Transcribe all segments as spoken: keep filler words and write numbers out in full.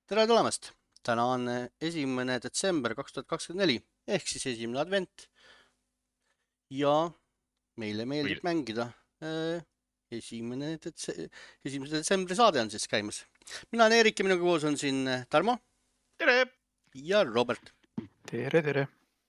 Tere tulemast! Täna on esimene detsember kaks tuhat kakskümmend neli ehk siis esimene advent ja meile meeldib Kõigile. mängida. Esimene, detse... esimese detsembri saade on siis käimas. Mina olen Eerik ja minuga koos on siin Tarmo Tere! ja Robert. Tere, tere!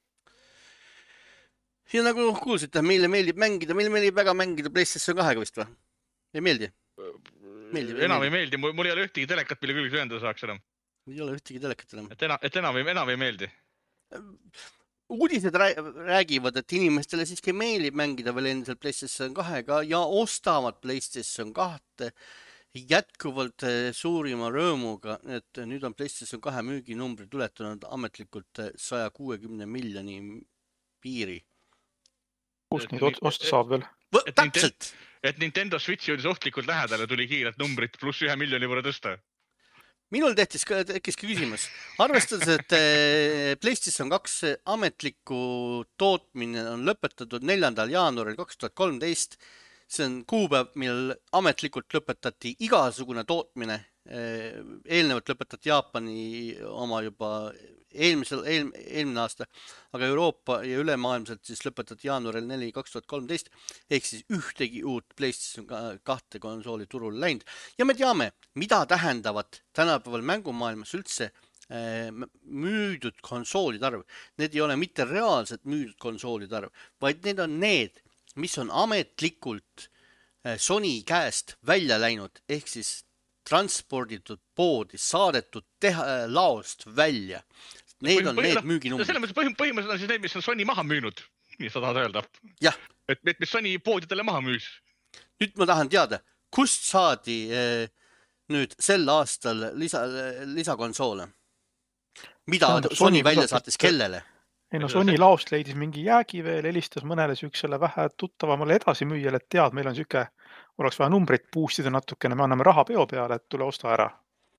Ja nagu kuulsite, meile meeldib mängida, meile meeldib väga mängida PlayStation kahega vist või? Ei meeldi? Meeldib, ei enam meeldi. ei meeldi, mul, mul ei ole ühtegi telekat, mille külge ühendada saaks enam. Ei ole ühtegi telekat enam. Et, ena, et enam, enam ei meeldi. Uudised räägivad, et inimestele siiski meeldib mängida veel endiselt PlayStation kahega ja ostavad PlayStation kahte jätkuvalt suurima rõõmuga, et nüüd on PlayStation kahe müüginumbrid ületanud ametlikult saja kuuekümne miljoni piiri. Kust neid osta saab veel? Et Täpselt! Et Nintendo Switch jõudis ohtlikult lähedale, tuli kiiret numbrit pluss ühe miljoni võrra tõsta. Minul tehtis ka, tekkis ka küsimus. Arvestades, et PlayStation kaks ametliku tootmine on lõpetatud neljandal jaanuaril kaks tuhat kolmteist. See on kuupäev, millal ametlikult lõpetati igasugune tootmine. Eelnevalt lõpetati Jaapani oma juba eelmisel, eel, eelmine aasta, aga Euroopa ja ülemaailmselt siis lõpetati jaanuaril neljandal kaks tuhat kolmteist ehk siis ühtegi uut PlayStation kahte konsooli turul läinud. Ja me teame, mida tähendavad tänapäeval mängumaailmas üldse müüdud konsoolide arv. Need ei ole mitte reaalselt müüdud konsoolide arv, vaid need on need, mis on ametlikult Sony käest välja läinud, ehk siis transporditud poodi, saadetud teha, laost välja. Need on need müüginumbrid. Selles mõttes põhim, põhimõtteliselt on siis need, mis on Sony maha müünud, nii sa tahad öelda. Jah. Et, et mis Sony poodidele maha müüs. Nüüd ma tahan teada, kust saadi eh, nüüd sel aastal lisa, lisakonsoole? Mida Sony, Sony välja saatis kellele? Ei no Sony laost leidis mingi jäägi veel, helistas mõnele süüksele vähe tuttavamale edasi müüjale, et tead, meil on süke, oleks vaja numbrit boostida natukene, me anname raha peo peale, et tule osta ära.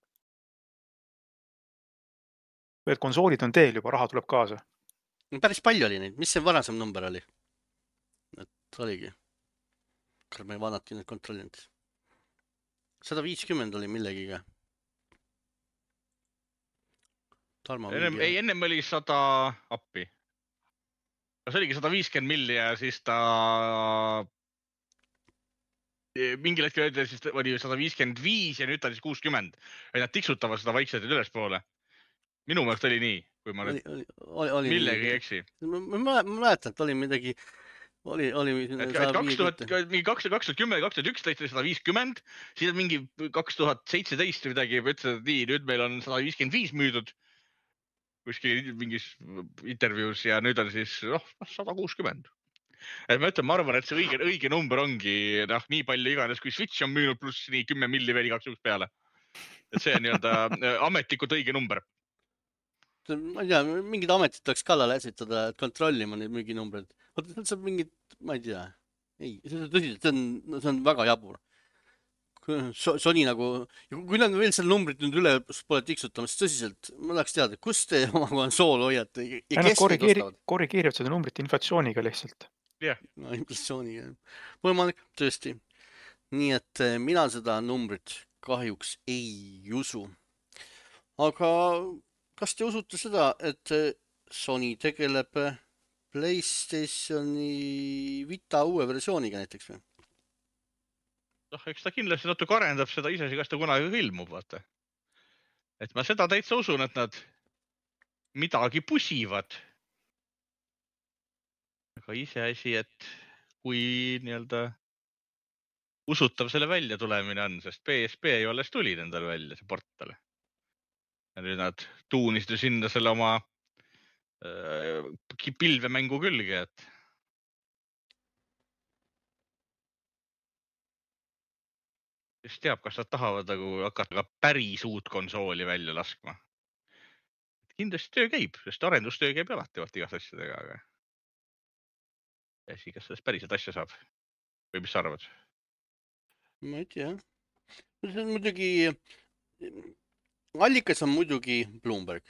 Või et konsoolid on teel juba, raha tuleb kaasa. Päris palju oli neid, mis see varasem number oli? Et oligi. Kas me vaadati nüüd kontrollinud? sada viiskümmend oli millegiga. Tarmo ennem, ei, ennem oli sada appi. See oligi sada viiskümmend milli ja siis ta mingil hetkel öeldi, siis oli sada viiskümmend viis ja nüüd ta oli kuuskümmend. Et nad tiksutavad seda vaikselt ülespoole. Minu meelest oli nii, kui ma nüüd oli, oli, oli millegi ei eksi. Ma mäletan, et oli midagi, oli, oli kaks tuhat kümme, kaks tuhat üksteist oli sada viiskümmend, siis mingi kaks tuhat seitseteist midagi, ütlesid, et nii, nüüd meil on sada viiskümmend viis müüdud kuskil mingis intervjuus ja nüüd on siis oh, sada kuuskümmend. Et ma ütlen, ma arvan, et see õige, õige number ongi noh, nii palju iganes, kui Switch on müünud pluss nii kümme milli veel igaks juhuks peale. Et see on nii-öelda ametlikult õige number. Ma ei tea, mingid ametid tuleks kallale esitada, et kontrollima neid müüginumbreid. Oota, see on mingid, ma ei tea. Ei, see on tõsiselt, see on, see on väga jabur. Sony nagu, kui nad veel selle numbrit nüüd üle pole tiksutamas, tõsiselt, ma tahaks teada, kus te oma konsool hoiate ja, ja kes neid ostavad? Korrigeerivad seda numbrit inflatsiooniga lihtsalt. Jah. No, inflatsiooniga. Võimalik, tõesti. Nii et mina seda numbrit kahjuks ei usu. Aga kas te usute seda, et Sony tegeleb PlayStationi Vita uue versiooniga näiteks või? noh, eks ta kindlasti natuke arendab seda ise, kas ta kunagi ilmub, vaata. Et ma seda täitsa usun, et nad midagi pusivad. Aga ise asi, et kui nii-öelda usutav selle välja tulemine on, sest P S P ei alles tuli nendel välja, see portal. Ja nüüd nad tuunisid sinna selle oma äh, pilvemängu külge, et kes teab, kas nad tahavad nagu hakata ka päris uut konsooli välja laskma. Kindlasti töö käib, sest arendustöö käib alati vaat igast asjadega, aga esi, kas sellest päriselt asja saab? Või mis sa arvad? Ma ei tea. See on muidugi, allikas on muidugi Bloomberg.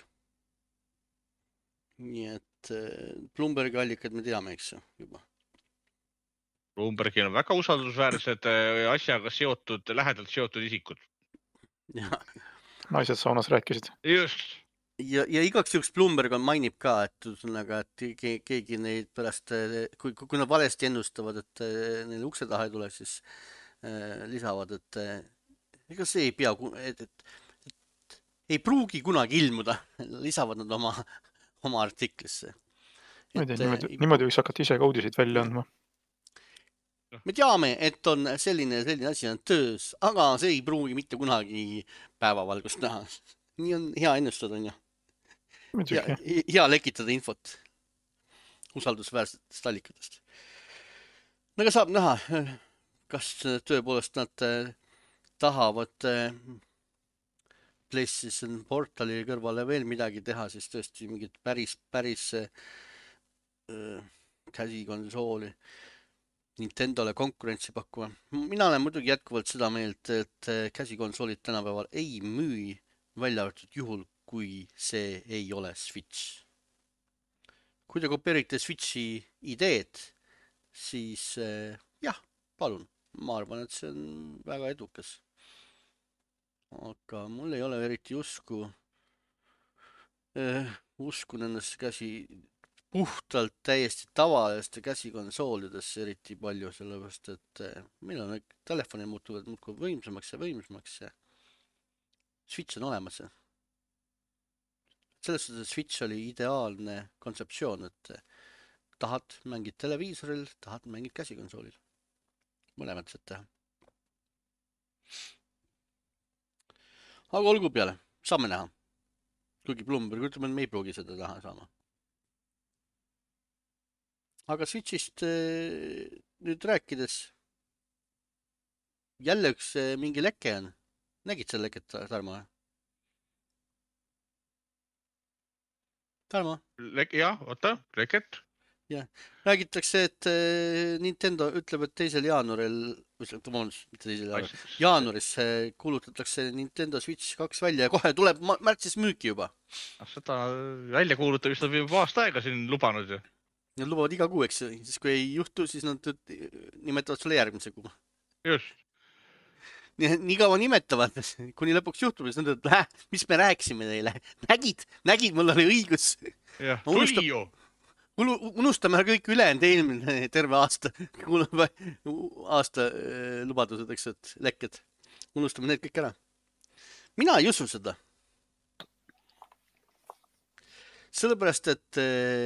Nii et Bloombergi allikad me teame, eks juba. Bloombergil on väga usaldusväärsed asjaga seotud, lähedalt seotud isikud. Ja. naised saunas rääkisid. Just. Ja, ja igaks juhuks Bloomberg on mainib ka, et ühesõnaga, et ke- keegi neid pärast, kui, kui nad valesti ennustavad, et neil ukse taha ei tule, siis äh, lisavad, et äh, ega see ei pea, et, et, et ei pruugi kunagi ilmuda, lisavad nad oma, oma artiklisse. Ma ei tea, niimoodi, niimoodi võiks hakata ise ka uudiseid välja andma. Me teame, et on selline, selline asi on töös, aga see ei pruugi mitte kunagi päevavalgust näha. Nii on hea ennustada, on ju. Ja, hea lekitada infot usaldusväärsetest allikatest. No aga saab näha, kas tõepoolest nad tahavad PlayStation portali kõrvale veel midagi teha, siis tõesti mingit päris, päris käsikonsooli Nintendole konkurentsi pakkuma. Mina olen muidugi jätkuvalt seda meelt, et käsikonsoolid tänapäeval ei müü välja võetud juhul, kui see ei ole Switch. Kui te kopeerite Switchi ideed, siis jah, palun. Ma arvan, et see on väga edukas. Aga mul ei ole eriti usku, usku nendesse käsi puhtalt täiesti tavaliste käsikonsoolidesse eriti palju, sellepärast, et meil on telefoni muutuvad muudkui võimsamaks ja võimsamaks ja Switch on olemas. Selles suhtes Switch oli ideaalne kontseptsioon, et tahad mängid televiisoril, tahad mängid käsikonsoolil. Mõlemad saad teha. Aga olgu peale, saame näha. Kuigi Bloomberg ütleb, et me ei pruugi seda taha saama. Aga Switchist nüüd rääkides jälle üks mingi leke on. Nägid selle leket, Tarmo? Tarmo? Lek, jah, oota, leket. Ja. Räägitakse, et Nintendo ütleb, et teisel jaanuaril, mitte teisel jaanuaril, jaanuaris kuulutatakse Nintendo Switch kaks välja ja kohe tuleb märtsis müüki juba. Seda välja kuulutamist on juba aasta aega siin lubanud ju. Nad lubavad iga kuu, eks, siis kui ei juhtu, siis nad nimetavad sulle järgmise kuu. Just. Nii, nii kaua nimetavad, kuni lõpuks juhtub, siis nad ütlevad, mis me rääkisime teile. Nägid, nägid, mul oli õigus. Jah, tuli ju. Unustame kõik ülejäänud eelmine terve aasta, aasta lubadused, eks, et lekked. Unustame need kõik ära. Mina ei usu seda. Sellepärast, et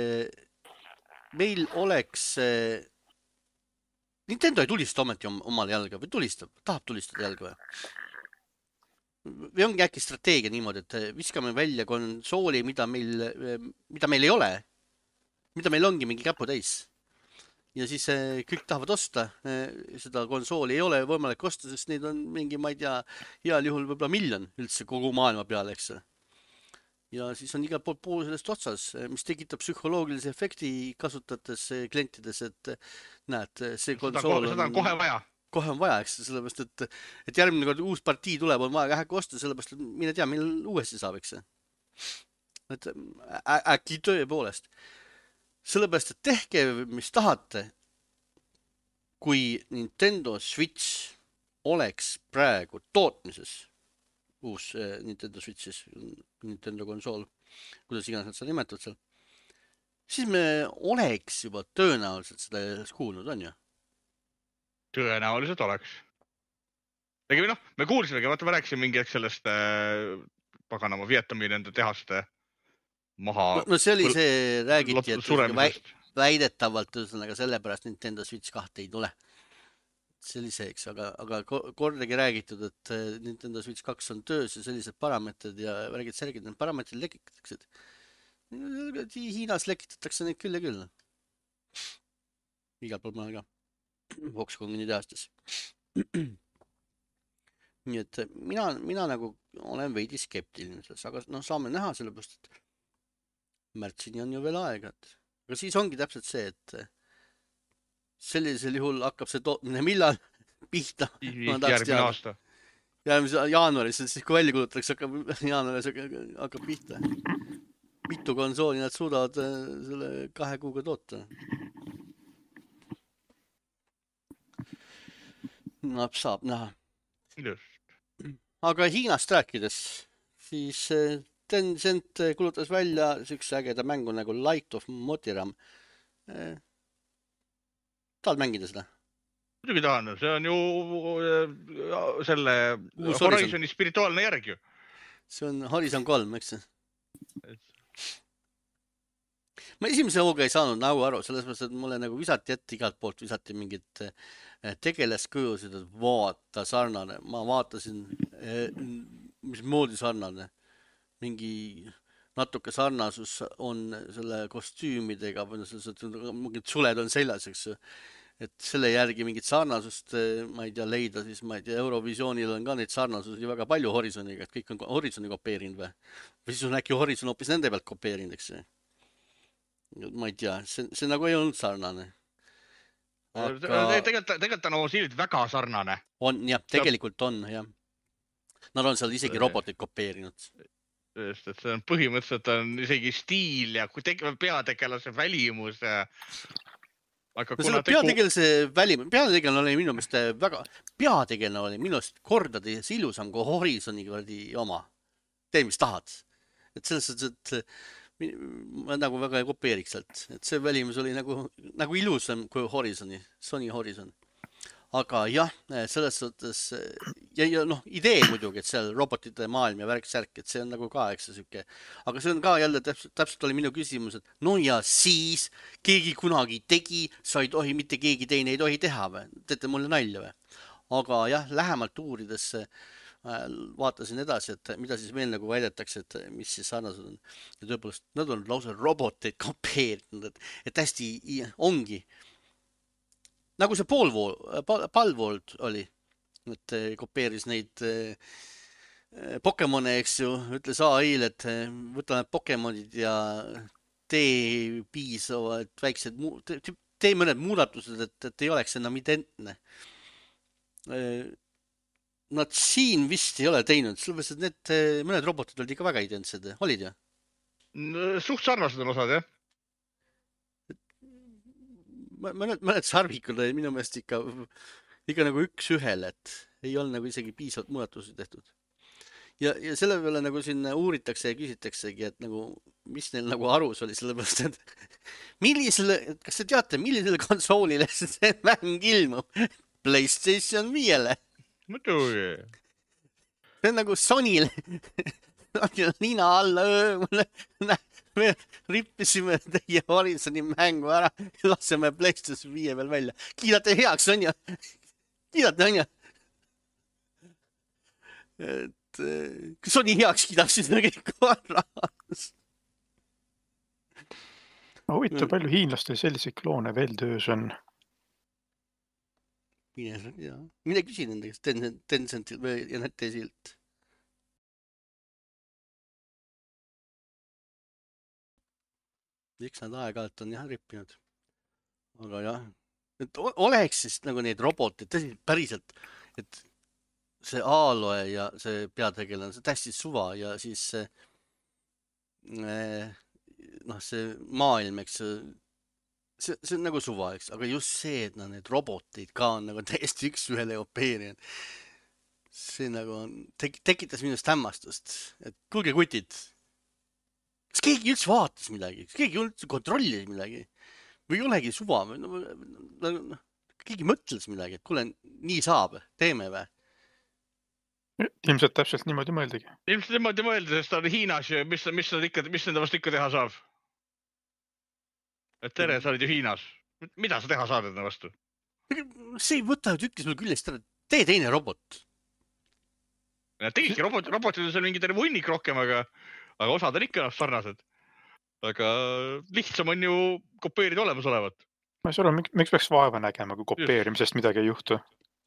meil oleks... Nintendo ei tulista ometi omale jalga või tulistab, tahab tulistada jalga või? Või ongi äkki strateegia niimoodi, et viskame välja konsooli, mida meil, mida meil ei ole. Mida meil ongi mingi käpu täis. Ja siis kõik tahavad osta. Seda konsooli ei ole võimalik osta, sest neid on mingi, ma ei tea, heal juhul võib-olla miljon üldse kogu maailma peale, eks. Ja siis on iga pool pool sellest otsas, mis tekitab psühholoogilise efekti kasutates klientides, et näed, see konsool on... Seda on kohe vaja. Kohe on vaja, eks, sellepärast, et, et järgmine kord uus partii tuleb, on vaja kähku osta, sellepärast, et mine tea, millal uuesti saab, eks. Et äkki tõepoolest. Sellepärast, et tehke, mis tahate, kui Nintendo Switch oleks praegu tootmises, uus Nintendo Switchis, Nintendo konsool, kuidas iganes nad seda nimetavad seal, siis me oleks juba tõenäoliselt seda kuulnud, on ju? Tõenäoliselt oleks. Ega noh, me kuulsimegi, vaata, ma rääkisin mingi sellest äh, paganama Vietnami nende tehaste maha... No, no see oli see, räägiti, et väidetavalt ühesõnaga sellepärast Nintendo Switch kaks ei tule. See oli see, eks, aga, aga kordagi räägitud, et Nintendo Switch kaks on töös ja sellised parameetrid ja räägid särgid, need parameetrid lekitatakse. Hiinas lekitatakse neid küll ja küll. Igal pool maal ka. Voxcongini tehastes. Nii et mina, mina nagu olen veidi skeptiline, aga no, saame näha sellepärast, et märtsini on ju veel aega. Aga siis ongi täpselt see, et sellisel juhul hakkab see tootmine millal pihta. Järgmine aasta. Järgmise jaanuaris, siis kui välja kulutatakse, hakkab jaanuaris hakkab pihta. Mitu konsooli nad suudavad selle kahe kuuga toota. No, saab näha. Just. Aga Hiinast rääkides, siis Tencent kulutas välja siukse ägeda mängu nagu Light of Motiram. Tahad mängida seda? Muidugi tahan, see on ju selle Uus Horizoni spirituaalne järg ju. See on Horizon kolm, eks see? Ma esimese hooga ei saanud nagu aru, selles mõttes, et mulle nagu visati ette igalt poolt, visati mingit tegeleskujusid, et vaata sarnane. Ma vaatasin, mis moodi sarnane. Mingi natuke sarnasus on selle kostüümidega, mingid suled on seljas, eks ju. Et selle järgi mingit sarnasust, ma ei tea, leida, siis ma ei tea, Eurovisioonil on ka neid sarnasusi väga palju Horizoniga, et kõik on Horizoni kopeerinud või? Või siis on äkki Horizon hoopis nende pealt kopeerinud, eks ju. Ma ei tea, see, see nagu ei olnud sarnane. Aga... Tegelikult, tegelikult on Osirid väga sarnane. On, jah, tegelikult on, jah. Nad on seal isegi robotit kopeerinud. Just, et see on põhimõtteliselt on isegi stiil ja peategelase välimus ja... Aga no selle teku... peategelase välimus, peategelane oli minu meelest väga, peategelane oli minu meelest kordades ilusam kui Horizoni oma. Tee, mis tahad. Et selles suhtes, et ma nagu väga ei kopeeriks sealt. Et see välimus oli nagu, nagu ilusam kui Horizoni, Sony Horizon. Aga jah, selles suhtes, ja, ja noh, idee muidugi, et seal robotite maailm ja värk-särk, et see on nagu ka, eks see süke. Aga see on ka jälle täpselt, täpselt oli minu küsimus, et no ja siis keegi kunagi tegi, sa ei tohi, mitte keegi teine ei tohi teha või? Teete mulle nalja või? Aga jah, lähemalt uurides vaatasin edasi, et mida siis veel nagu väidetakse, et mis siis sarnased on. Ja tõepoolest, nad on lausa roboteid kopeerinud, et, et hästi ongi. Nagu see Palworld, Palworld oli, et kopeeris neid Pokemone, eks ju, ütles A I-le, et võta need Pokemonid ja tee piisavad väiksed, tee mõned muudatused, et, et ei oleks enam identne. Nad siin vist ei ole teinud, sellepärast, et need mõned robotid olid ikka väga identsed, olid ju? Suht sarnased on osad, jah? Mõned, mõned sarvikud oli minu meelest ikka, ikka nagu üks ühel, et ei olnud nagu isegi piisavalt muudatusi tehtud. Ja, ja selle peale nagu siin uuritakse ja küsitaksegi, et nagu, mis neil nagu arus oli, sellepärast, et millisele, kas te teate, millisele konsoolile see mäng ilmub? PlayStation viiele. Muidugi. See on nagu Sony'le. Nina alla öö, me rippisime teie Horizoni mängu ära ja laseme PlayStation viie veel välja. Kiidate heaks, on ju? Kiidate, on ju? Et Sony heaks kiidaks siis kõik korras. Huvitav, palju hiinlastel selliseid kloone veel töös on? Mine, ja. Mine küsi nende Tencent, Tencentilt või N T S-ilt. Miks nad aeg-ajalt on jah rippinud. Aga jah, et oleks siis nagu neid robotid, tõsi, päriselt, et see Aloe ja see peategelane, see tästi suva ja siis see, noh, see maailm, eks see, see on nagu suva, eks, aga just see, et no, need roboteid ka on nagu täiesti üks ühele opeerinud. See nagu on, tek, tekitas minust hämmastust, et kuulge kutid, kas keegi üldse vaatas midagi, kas keegi üldse kontrollis midagi või ei olegi suva, no, no, no, keegi mõtles midagi, et kuule, nii saab, teeme või? Ilmselt täpselt niimoodi mõeldigi. Ilmselt niimoodi mõeldi, sest ta on Hiinas ja mis, mis, ikka, mis nende vastu ikka teha saab? Et tere, sa olid ju Hiinas. Mida sa teha saad enda vastu? See ei võta ju tükkis mul küljest ära, tee teine robot. Ja tegidki robot, robotid on seal mingi terve hunnik rohkem, aga, aga osad on ikka sarnased. Aga lihtsam on ju kopeerida olemasolevat. Ma ei saa aru, miks peaks vaeva nägema, kui kopeerimisest midagi ei juhtu?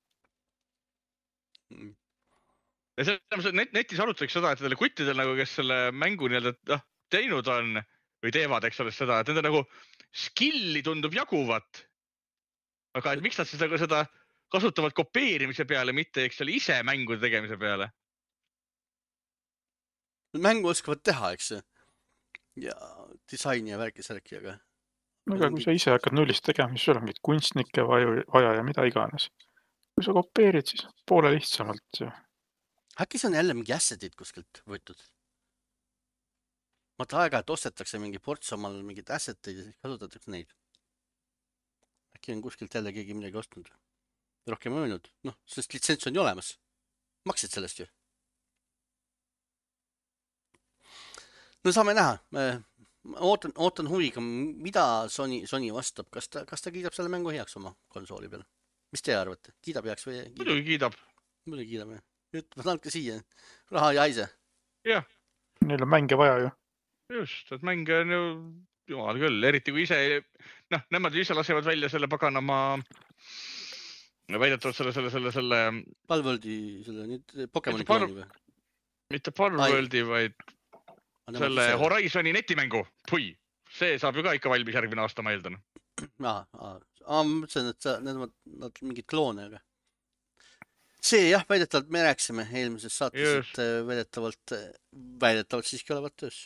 Ja see, net, netis arutatakse seda, et nendele kuttidel, nagu, kes selle mängu nii-öelda ah, teinud on või teevad, eks ole, seda, et nende nagu skilli tundub jaguvat. Aga et miks nad siis nagu seda kasutavad kopeerimise peale, mitte eks ole ise mängude tegemise peale? Mängu oskavad teha, eks see? Ja disaini ja värki-särki, aga... Aga kui sa ise hakkad nullist tegema, siis sul on mingit kunstnikke vaja ja mida iganes. Kui sa kopeerid, siis poole lihtsamalt. äkki see on jälle mingi asset'id kuskilt võetud? Vaata aega-, et ostetakse mingi ports omal mingid asset'id ja siis kasutatakse neid. Äkki on kuskilt jälle keegi midagi ostnud. Rohkem öelnud. Noh, sest litsents on ju olemas. Maksid sellest ju. No saame näha. Ootan, ootan huviga, mida Sony, Sony vastab. Kas ta, kas ta kiidab selle mängu heaks oma konsooli peale? Mis te arvate? Kiidab heaks või? Muidugi kiidab. Muidugi kiidab, jah. Nüüd ma saan ka siia. Raha ja aise. Jah. Neil on mänge vaja ju. Just, et mänge on ju jumal küll, eriti kui ise, noh, nemad ise lasevad välja selle paganama väidetavalt selle, selle, selle, selle Palworldi, selle nüüd Pokemoni par... klooni või? Mitte Palworldi, vaid Aga selle Horizoni netimängu. Pui, see saab ju ka ikka valmis järgmine aasta, ma eeldan. Aa, aa, aa, ma mõtlesin, et sa, need on nad mingid kloone, aga see jah, väidetavalt me rääksime eelmises saates, Just. et väidetavalt, väidetavalt siiski olevat töös.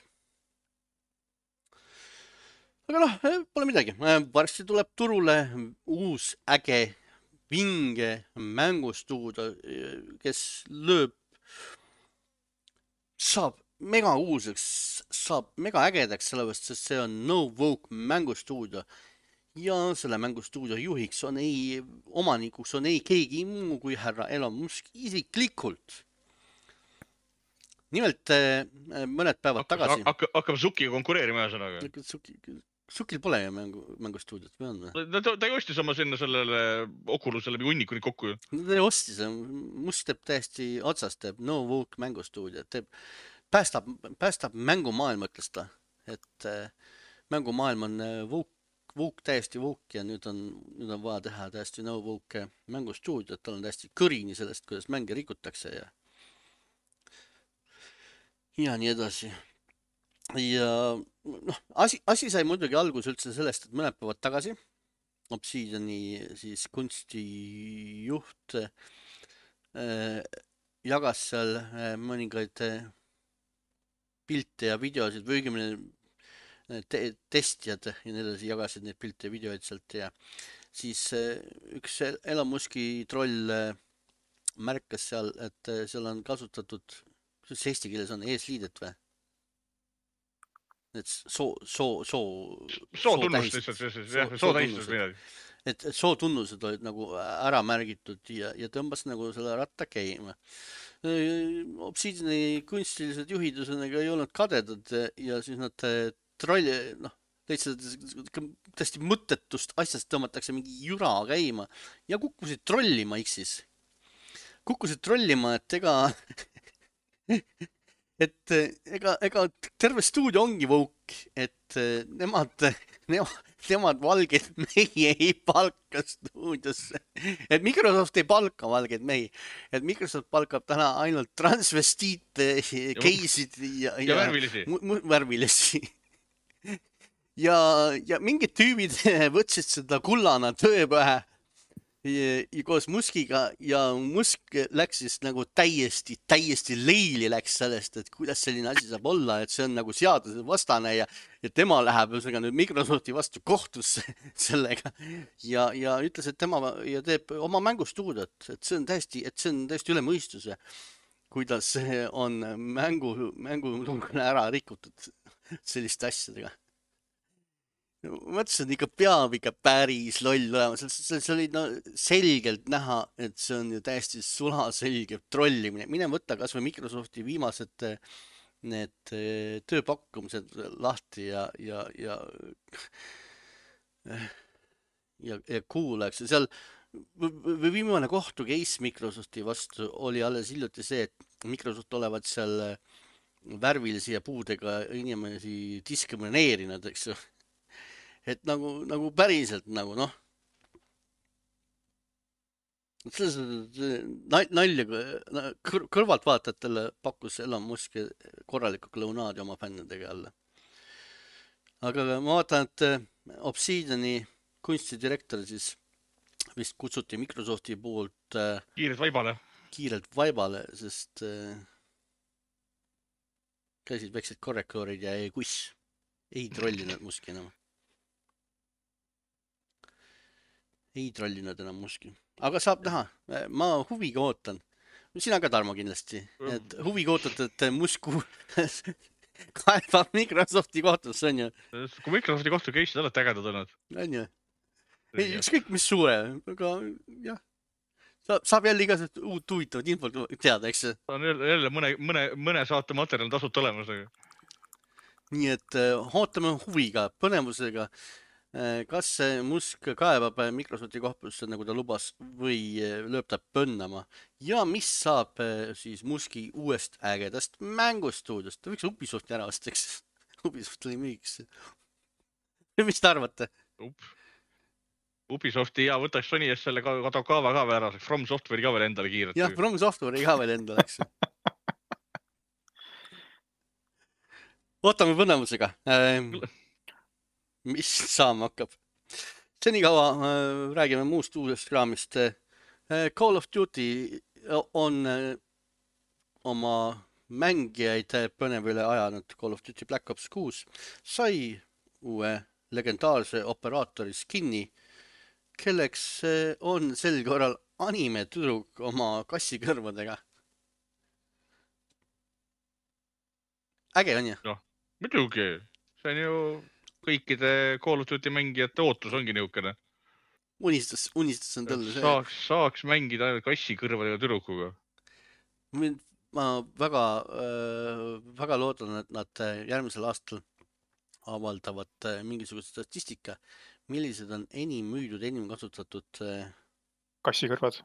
Aga noh, pole midagi. Varsti tuleb turule uus äge vinge mängustuudio, kes lööb, saab mega uuseks, saab mega ägedaks sellepärast, sest see on Novoke mängustuudio. Ja selle mängustuudio juhiks on ei, omanikuks on ei keegi muu kui härra Elon Musk isiklikult. Nimelt mõned päevad tagasi. Hakkab, hakkab Sukiga konkureerima ühesõnaga. Suki, Sukil pole ju mängu, mängustuudiot või on või? Ta, ta ei ostis oma sinna sellele Oculusele või hunnikuni kokku ju. Ta ei ostis, Musk teeb täiesti otsast, teeb Novoke mängustuudio, teeb, päästab, päästab mängumaailma, ütles ta, et mängumaailm on Voke, Voke täiesti Voke ja nüüd on, nüüd on vaja teha täiesti Novoke mängustuudio, et tal on täiesti kõrini sellest, kuidas mänge rikutakse ja ja nii edasi. Ja noh, asi, asi sai muidugi algus üldse sellest, et mõned päevad tagasi Obsidiani siis kunstijuht äh, jagas seal äh, mõningaid äh, pilte ja videosid või õigemini te testijad ja nii edasi jagasid neid pilte ja videoid sealt ja siis äh, üks Elon Muski troll äh, märkas seal, et äh, seal on kasutatud, kuidas eesti keeles on, eesliidet või? Et soo, soo, soo, soo tunnus lihtsalt, jah, soo tähistus midagi. Et soo tunnused olid nagu ära märgitud ja, ja tõmbas nagu selle ratta käima. Obsidiani kunstilised juhid ei olnud kadedad ja siis nad trolli, noh, täiesti mõttetust asjast tõmmatakse mingi jura käima ja kukkusid trollima X-is. Kukkusid trollima, et ega et ega, ega terve stuudio ongi Voke, et nemad, nemad, nemad valgeid mehi ei palka stuudiosse. Et Microsoft ei palka valgeid mehi. Et Microsoft palkab täna ainult transvestiite, keisid ja, ja, ja värvilisi. värvilisi. Ja, ja mingid tüübid võtsid seda kullana töö pähe ja, ja koos Muskiga ja Musk läks siis nagu täiesti, täiesti leili läks sellest, et kuidas selline asi saab olla, et see on nagu seaduse vastane ja, ja tema läheb ühesõnaga nüüd Microsofti vastu kohtusse sellega ja, ja ütles, et tema ja teeb oma mängustuudiot, et see on täiesti, et see on täiesti üle mõistuse, kuidas on mängu, mängu ära rikutud selliste asjadega. Mõtlesin, ikka peab ikka päris loll olema, see oli no, selgelt näha, et see on ju täiesti sulaselge trollimine. Mine võtta kas või Microsofti viimased need tööpakkumised lahti ja ja ja ja, ja kuuleks. Seal või viimane kohtu case Microsofti vastu oli alles hiljuti see, et Microsoft olevat seal värvilisi ja puudega inimesi diskrimineerinud, eks ju. Et nagu, nagu päriselt nagu noh. Nalja kõrvalt vaatajatele pakkus Elon Musk korralikku klaunaadi oma fännidega jälle. Aga ma vaatan, et Obsidiani kunstidirektor siis vist kutsuti Microsofti poolt kiirelt vaibale, kiirelt vaibale, sest käisid väiksed korrekoorid ja ei kuss. Ei trollinud Muski enam. Ei trollinud enam Muski. Aga saab näha. Ma huviga ootan. sina ka, Tarmo, kindlasti. Et huvi kootud, et Musku kaebab Microsofti kohtusse, on ju? Kui Microsofti kohtu case'id alati ägedad olnud. On ju? Ei, ükskõik mis suure, aga jah. Saab, saab jälle igasugust uut huvitavat infot teada, eks see? On jälle mõne, mõne, mõne saate materjal tasut olemas. Nii et ootame huviga, põnevusega, kas Musk kaebab Microsofti kohtusse, nagu ta lubas, või lööb ta põnnama. Ja mis saab siis Muski uuest ägedast mängustuudiost? Ta võiks Ubisofti ära osta, eks? Ubisoft oli müügiks. Mis te arvate? Up. Ubisofti ja võtaks Sony eest selle Kadokawa ka veel ära, From Software'i ka veel endale kiiret. Jah, From Software'i ka veel endale, eks. Ootame põnevusega. Mis saama hakkab? Senikaua räägime muust uusest raamist. Call of Duty on oma mängijaid põnev üle ajanud. Call of Duty Black Ops kuus sai uue legendaarse operaatori skinni, kelleks on sel korral anime tüdruk oma kassikõrvadega. Äge on ju? No, muidugi. See on ju kõikide Call of Duty mängijate ootus ongi niukene. Unistus, unistus on tõlle. Saaks, saaks mängida ainult kassikõrvadega tüdrukuga. Ma väga, väga loodan, et nad järgmisel aastal avaldavad mingisugust statistika, millised on enim müüdud, enim kasutatud kassikõrvad.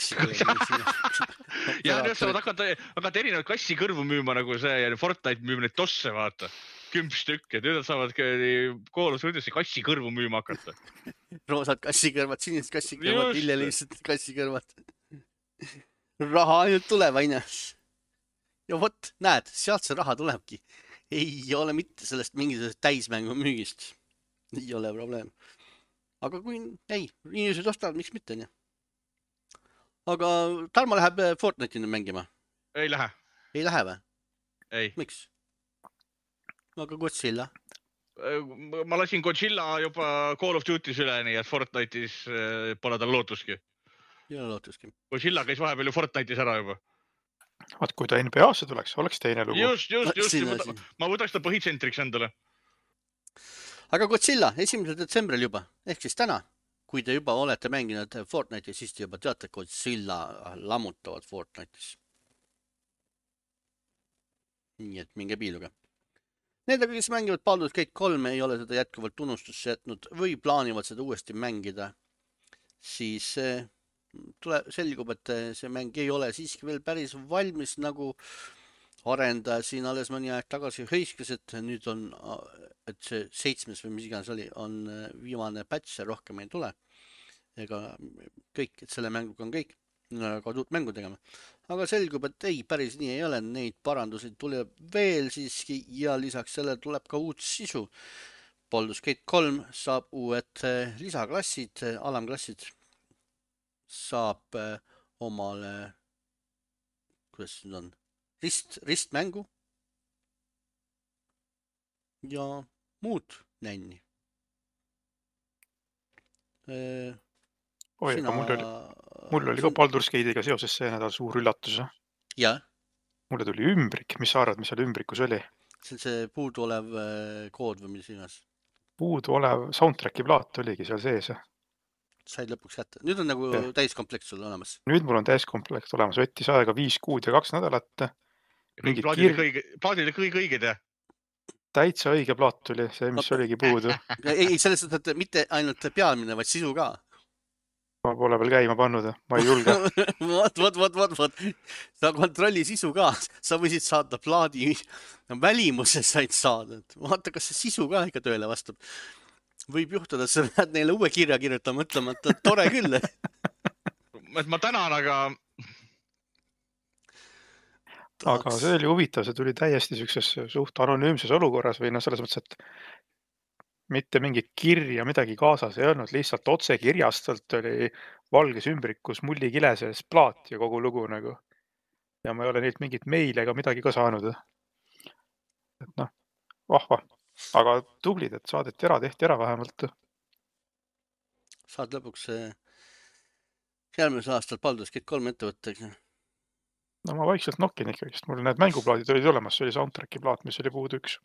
ja nüüd saavad hakata, hakata erinevad kassikõrvu müüma, nagu see Fortnite müüb neid tosse, vaata. Kümp stükk, et nüüd saavad Call of Duty'sse kassikõrvu müüma hakata. Roosad kassikõrvad, sinised kassikõrvad, hillelised kassikõrvad. Raha ainult tuleb, aina. Ja võt, näed, sealt see raha tulebki. Ei ole mitte sellest mingisugusest täismängu müügist. Ei ole probleem. Aga kui ei, inimesed ostavad, miks mitte, nii? Aga Tarmo läheb Fortnite'ina mängima? Ei lähe. Ei lähe või? Ei. Miks? Aga Godzilla? Ma lasin Godzilla juba Call of Duty's üle, nii et Fortnite'is pole tal lootuski. Ei ole lootuski. Godzilla käis vahepeal ju Fortnite'is ära juba. Vaat kui ta N B A-sse tuleks, oleks teine lugu. Just, just, just. Ma võtaks ta põhitsentriks endale. Aga Godzilla, esimesel detsembril juba, ehk siis täna, kui te juba olete mänginud Fortnite'is, siis te juba teate, Godzilla lammutavad Fortnite'is. Nii et minge piiluga. Need, kes mängivad Baldur's Gate kolm, ei ole seda jätkuvalt unustusse jätnud või plaanivad seda uuesti mängida, siis tule, selgub, et see mäng ei ole siiski veel päris valmis, nagu arendaja siin alles mõni aeg tagasi hõiskas, et nüüd on, et see seitsmes või mis iganes oli, on viimane patch, rohkem ei tule. Ega kõik, et selle mänguga on kõik, ka uut mängu tegema. Aga selgub, et ei, päris nii ei ole, neid parandusi tuleb veel siiski ja lisaks selle tuleb ka uut sisu. Baldur's Gate kolm saab uued lisaklassid, alamklassid. Saab omale, kuidas nüüd on, rist, ristmängu ja muud nänni. Oi, Sina... aga mul oli, mul oli ka Baldur's Gate'iga seoses see nädal suur üllatus. Ja? Mulle tuli ümbrik, mis sa arvad, mis seal ümbrikus oli? See on see puudu olev kood või mis igas? Puudu olev soundtracki plaat oligi seal sees. Said lõpuks kätte. Nüüd on nagu ja. täiskomplekt sul olemas. Nüüd mul on täiskomplekt olemas. Võttis aega viis kuud ja kaks nädalat. Plaadile kir... kõige, kõige õiged, jah? Täitsa õige plaat tuli, see, mis no. oligi puudu. Ei, selles suhtes, et mitte ainult pealmine, vaid sisu ka. Ma pole veel käima pannud, ma ei julge. Vot, vot, vot, vot, vot. Sa kontrolli sisu ka. Sa võisid saada plaadi välimuse said saada. Vaata, kas see sisu ka ikka tööle vastab. Võib juhtuda, et sa lähed neile uue kirja kirjutama, mõtlema, et tore küll. Ma tänan, aga... Aga see oli huvitav, see tuli täiesti sellises suht anonüümses olukorras või no selles mõttes, et mitte mingit kirja, midagi kaasas ei olnud, lihtsalt otse kirjastelt oli valges ümbrikus mullikile sees plaat ja kogu lugu nagu. Ja ma ei ole neilt mingit meile ega midagi ka saanud. Et noh, vahva. Aga tublid, et saadeti ära, tehti ära vähemalt. Saad lõpuks järgmisel aastal Baldur's Gate kolm ette võtta. no ma vaikselt nokin ikkagi, sest mul need mänguplaadid olid olemas, see oli soundtracki plaat, mis oli puudu üks.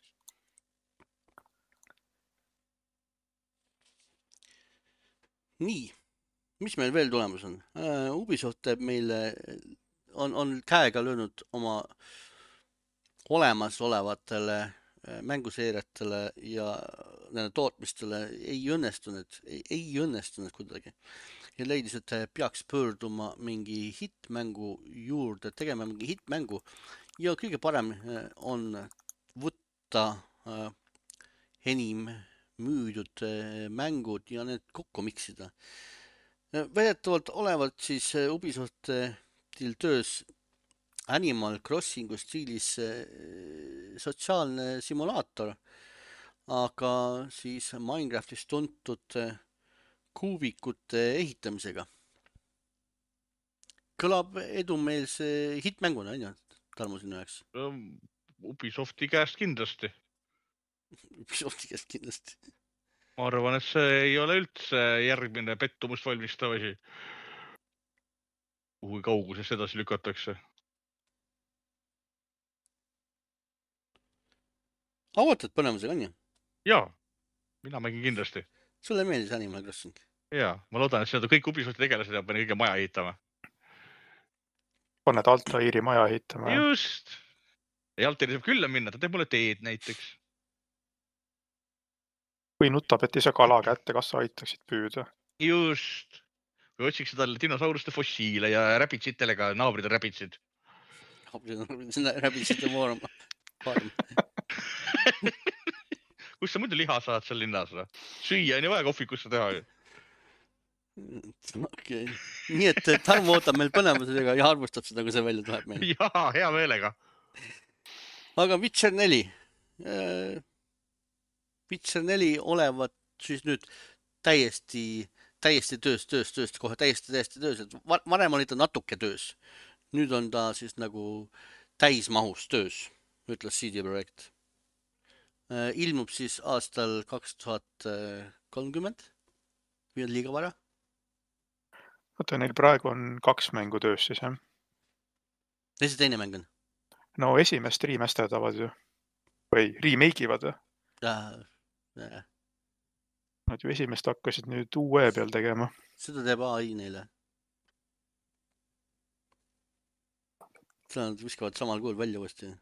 Nii, mis meil veel tulemas on? Ubisoft teeb meile, on, on käega löönud oma olemasolevatele mänguseeriatele ja nende tootmistele ei õnnestunud, ei, ei õnnestunud kuidagi. Ja leidis, et peaks pöörduma mingi hitmängu juurde, tegema mingi hitmängu ja kõige parem on võtta enim müüdud mängud ja need kokku miksida. Väidetavalt olevat siis Ubisoftil töös Animal Crossingu stiilis sotsiaalne simulaator, aga siis Minecraftis tuntud kuubikute ehitamisega. Kõlab edumeelse hitmänguna, on ju, Tarmo sinu jaoks? Ubisofti käest kindlasti. Ubisofti käest kindlasti. Ma arvan, et see ei ole üldse järgmine pettumust valmistav asi. Kuhu kauguses edasi lükatakse. Avotad põnemusega, on ju? Jaa, mina mängin kindlasti. Sulle meeldis Animal Crossing? Jaa, ma loodan, et seda kõik Ubisofti tegelased ja pani kõige maja ehitama. Paned Altairi maja ehitama. Just. Ja Altairi saab külla minna, ta teeb mulle teed näiteks. Või nutab, et ei saa kala kätte, kas sa aitaksid püüda. Just. Või otsiksid talle dinosauruste fossiile ja räbitsitele ka naabrid on räbitsid. Naabrid on räbitsite voorma. Kus sa muidu liha saad seal linnas? Süüa on ju vaja kohvikusse teha. Okay. Nii et Tarmo ootab meil põnemusega ja arvustab seda, kui see välja tuleb meil. Jaa, hea meelega. Aga Witcher neli. Witcher neli olevat siis nüüd täiesti, täiesti töös, töös, töös, kohe täiesti, täiesti töös. Varem oli ta natuke töös. Nüüd on ta siis nagu täismahus töös, ütles C D Projekt. Ilmub siis aastal kaks tuhat kolmkümmend. Või on liiga vara? Oota, neil praegu on kaks mängu töös siis, jah? Ja see teine mäng on? No esimest remasterdavad ju. Või remake-ivad ju. Ja. Nad ju esimest hakkasid nüüd uue peal tegema. Seda teeb A I neile. Seda nad viskavad samal kuul välja uuesti.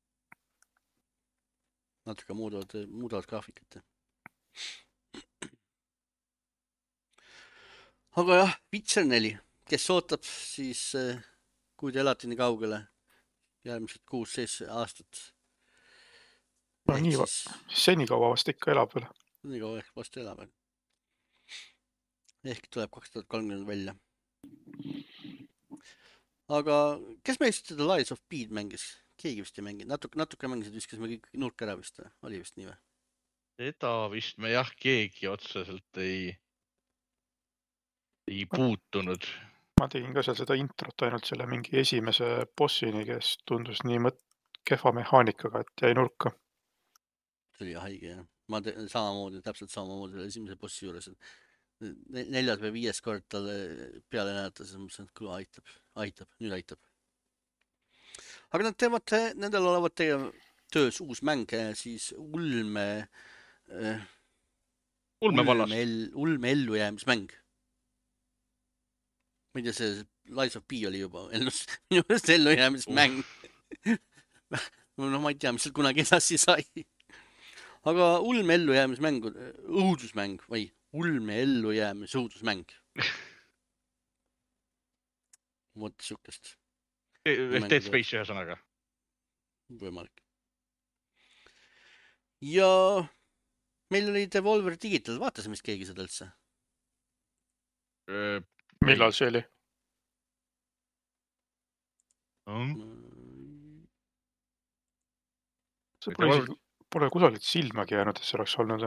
Natuke muudavad, muudavad graafikat. Aga jah, Witcher neli, kes ootab siis, kui te elate nii kaugele, järgmised kuus sees aastat. No nii, siis... seni kaua vast ikka elab veel. Nii kaua ehk vast elab. Ehk tuleb kaks tuhat kolmkümmend välja. Aga kes meist seda Lies of P mängis? Keegi vist ei mängi. Natuke, natuke mängisid viskas me kõik nurk ära vist. Oli vist nii või? Seda vist me jah, keegi otseselt ei, ei puutunud. Ma tegin ka seal seda introt ainult selle mingi esimese bossini, kes tundus nii mõt kehva mehaanikaga, et jäi nurka. See oli haige, jah. Ma te samamoodi, täpselt samamoodi esimese bossi juures. Neljas või viies kord talle peale näeta, siis mõtlesin, et küll aitab, aitab, nüüd aitab. Aga nad teevad, nendel olevat töös uus mäng, siis ulme, ulme vallas. Ulme ellujäämismäng. Ma ei tea, see Lies of P oli juba minu just ellujäämismäng. No ma ei tea, mis seal kunagi edasi sai. Aga ulme ellujäämismäng, õudusmäng või ulme ellujäämis õudusmäng. Vot sukest. Dead Space ühe sõnaga. Võimalik. Ja meil oli Devolver Digital, vaatas mis keegi seda üldse? Millal see oli? See pole, isegi, pole kusagilt silmagi jäänud, et see oleks olnud.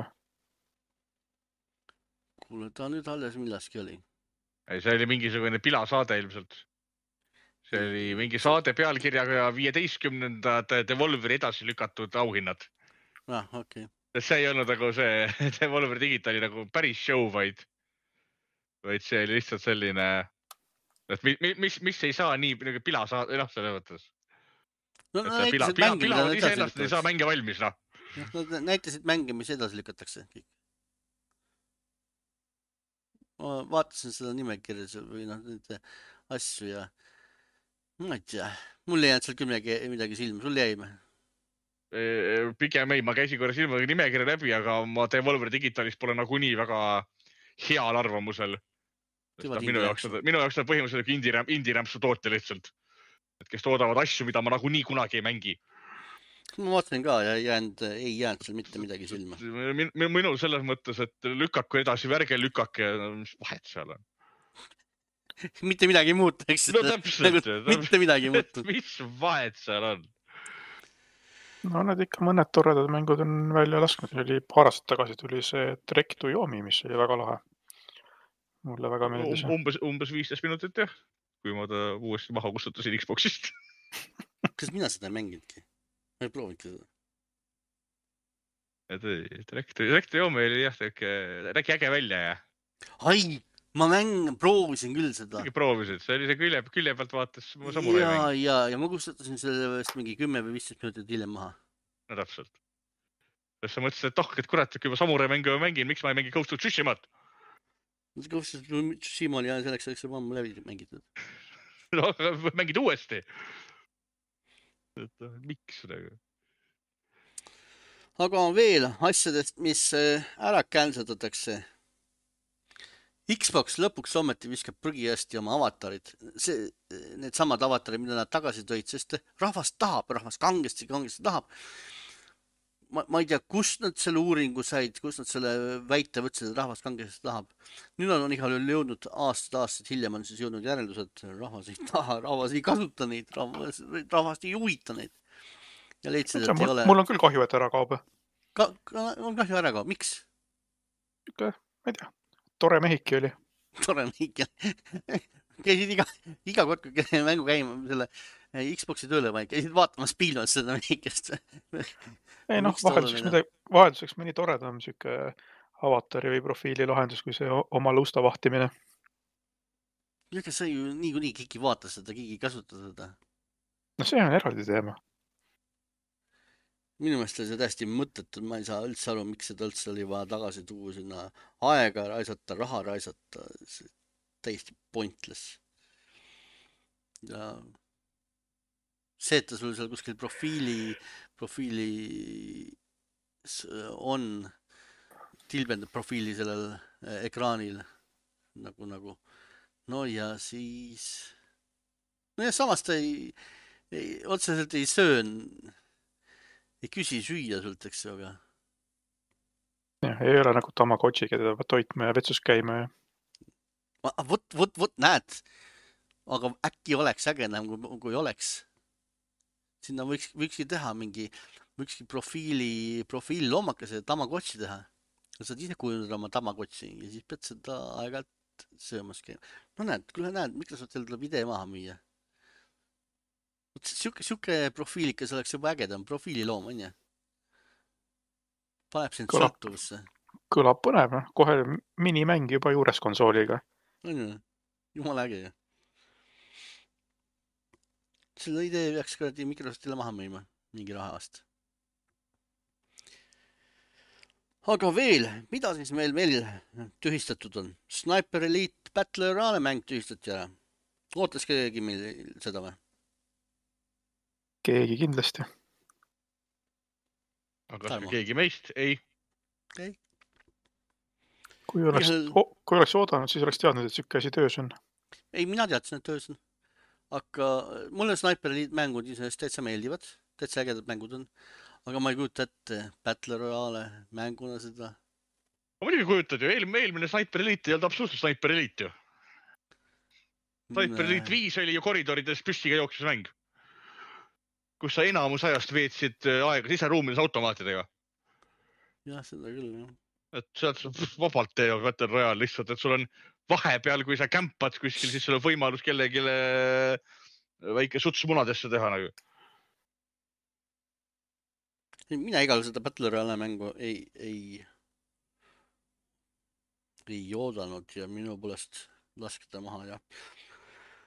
Kuule, ta nüüd alles millaski oli. See oli mingisugune pilasaade ilmselt. See oli mingi saade pealkirjaga viieteistkümnendad Devolveri edasi lükatud auhinnad. Ah, okei. Okay. See ei olnud nagu see Devolver Digitali nagu päris show, vaid, vaid see oli lihtsalt selline et mis, mis, mis ei saa nii pila saa, noh, selle mõttes. No, et no pila, näitasid pila, mänge, mida pilavad nad ise edasi ennast, ei saa lükkavad. mänge valmis, noh. Nad näitasid mänge, mis edasi lükatakse. Ma vaatasin seda nimekirja või noh, neid asju ja ma ei tea, mul ei jäänud seal küll midagi, midagi silma, sul jäi me? Pigem ei, ma käisin korra silmaga nimekirja läbi, aga ma Devolver Digitalis pole nagunii väga heal arvamusel. Minu jaoks, minu jaoks on põhimõtteliselt indie, indie rämpsu tootja lihtsalt. Et kes toodavad asju, mida ma nagunii kunagi ei mängi. Ma vaatasin ka ja jäänud, ei jäänud seal mitte midagi silma. Minul selles mõttes, et lükaku edasi, värge lükake, mis vahet seal on. Mitte midagi ei muutu, eks? No täpselt. Mitte midagi ei muutu. Mis vahet seal on? No need ikka mõned toredad mängud on välja lasknud. Oli paar aastat tagasi tuli see Trek to Yomi, mis oli väga lahe. Mulle väga meeldis. Umbes, umbes viisteist minutit, jah. Kui ma ta uuesti maha kustutasin Xboxist. Kas mina seda ei mänginudki? Ma ei proovinudki seda. Et ei, Trek to Yomi oli jah, räägi äge välja, jah. Ai, ma mäng, proovisin küll seda. Proovisid, see oli see külje, külje pealt vaatas samurai ja, mäng. ja, ja ma kustutasin selle mingi kümme või viisteist minutit hiljem maha. No täpselt. Sest sa mõtlesid, et oh, et kurat, kui ma samurai mängu mängin, miks ma ei mängi Ghost of Tsushimat? Ghost of Tsushima oli ja selleks oleks juba ammu läbi mängitud. No, mängid uuesti. Et miks nagu? Aga on veel asjadest, mis ära cancelatakse. Xbox lõpuks ometi viskab prügiästi oma avatarid. See, need samad avatarid, mida nad tagasi tõid, sest rahvas tahab, rahvas kangesti, kangesti tahab. Ma, ma ei tea, kust nad selle uuringu said, kust nad selle väite võtsid, et rahvas kangesti tahab. Nüüd on igal juhul jõudnud aastad, aastad hiljem on siis jõudnud järeldused, rahvas ei taha, rahvas ei kasuta neid, rahvas, rahvast ei huvita neid. Ja leidsid, et mul, ei ole... Mul on küll kahju, et ära kaob. Ka, ka, on kahju ära kaob. Miks? Ma ei tea. Tore mehiki oli. Tore mehiki. Käisid iga, iga kord, kui mängu käima selle Xboxi tööle vaid, käisid vaatama spiilmas seda mehikest. Ei noh, vahelduseks, midagi, vahelduseks mõni toredam siuke avatari või profiili lahendus, kui see oma lusta vahtimine. Ega sa ju niikuinii keegi vaata seda, keegi kasuta seda. No see on eraldi teema. Minu meelest oli see täiesti mõttetud, ma ei saa üldse aru, miks seda üldse oli vaja tagasi tuua sinna aega raisata, raha raisata, täiesti pointless. Ja see, et ta sul seal kuskil profiili, profiili on, tilbendab profiili sellel ekraanil nagu, nagu, no ja siis, no ja samas ta ei, ei otseselt ei söön, ei küsi süüa sult, eks ju, aga... jah, ei ole nagu Tamagotchi, keda peab toitma ja vetsus käima. Ja... Vot, vot, vot, näed. Aga äkki oleks ägenam, kui, kui oleks. Sinna võiks, võikski teha mingi, võikski profiili, profiili loomakese Tamagotchi teha. Sa saad ise kujundada oma Tamagotchi ja siis pead seda aegalt söömas käima. No näed, küll näed, Microsoftil tuleb idee maha müüa. Siuke, siuke profiilikas oleks juba ägedam profiililoom, on ju? Paneb sind sõltuvusse. Kõlab põnev, kohe minimäng juba juures konsooliga. On ju, jumala äge ju. Selle idee peaks kõrdi Microsoftile maha müüma mingi raha aast. Aga veel, mida siis meil veel tühistatud on? Sniper Elite Battle Royale mäng tühistati ära. Ootas keegi meil seda või? Keegi kindlasti. Aga kas keegi meist? Ei. Ei. Kui oleks, kui oleks oodanud, siis oleks teadnud, et siuke asi töös on. Ei, mina teadsin, et töös on. Aga mulle Sniper Elite mängud isest täitsa meeldivad. Täitsa ägedad mängud on. Aga ma ei kujuta ette Battle Royale mänguna seda. Ma muidugi kujutad ju, eelmine Sniper Elite ei olnud absoluutselt Sniper Elite ju. Sniper Elite viis oli ju koridorides püstiga jooksis mäng. Kus sa enamus ajast veetsid aega siseruumides automaatidega. Jah, seda küll, jah. Et sealt vabalt teevad Battle Royale lihtsalt, et sul on vahepeal, kui sa kämpad kuskil, siis sul on võimalus kellegile väike suts munadesse teha nagu. Mina igal seda Battle Royale mängu ei, ei, ei oodanud ja minu poolest laskida maha, jah.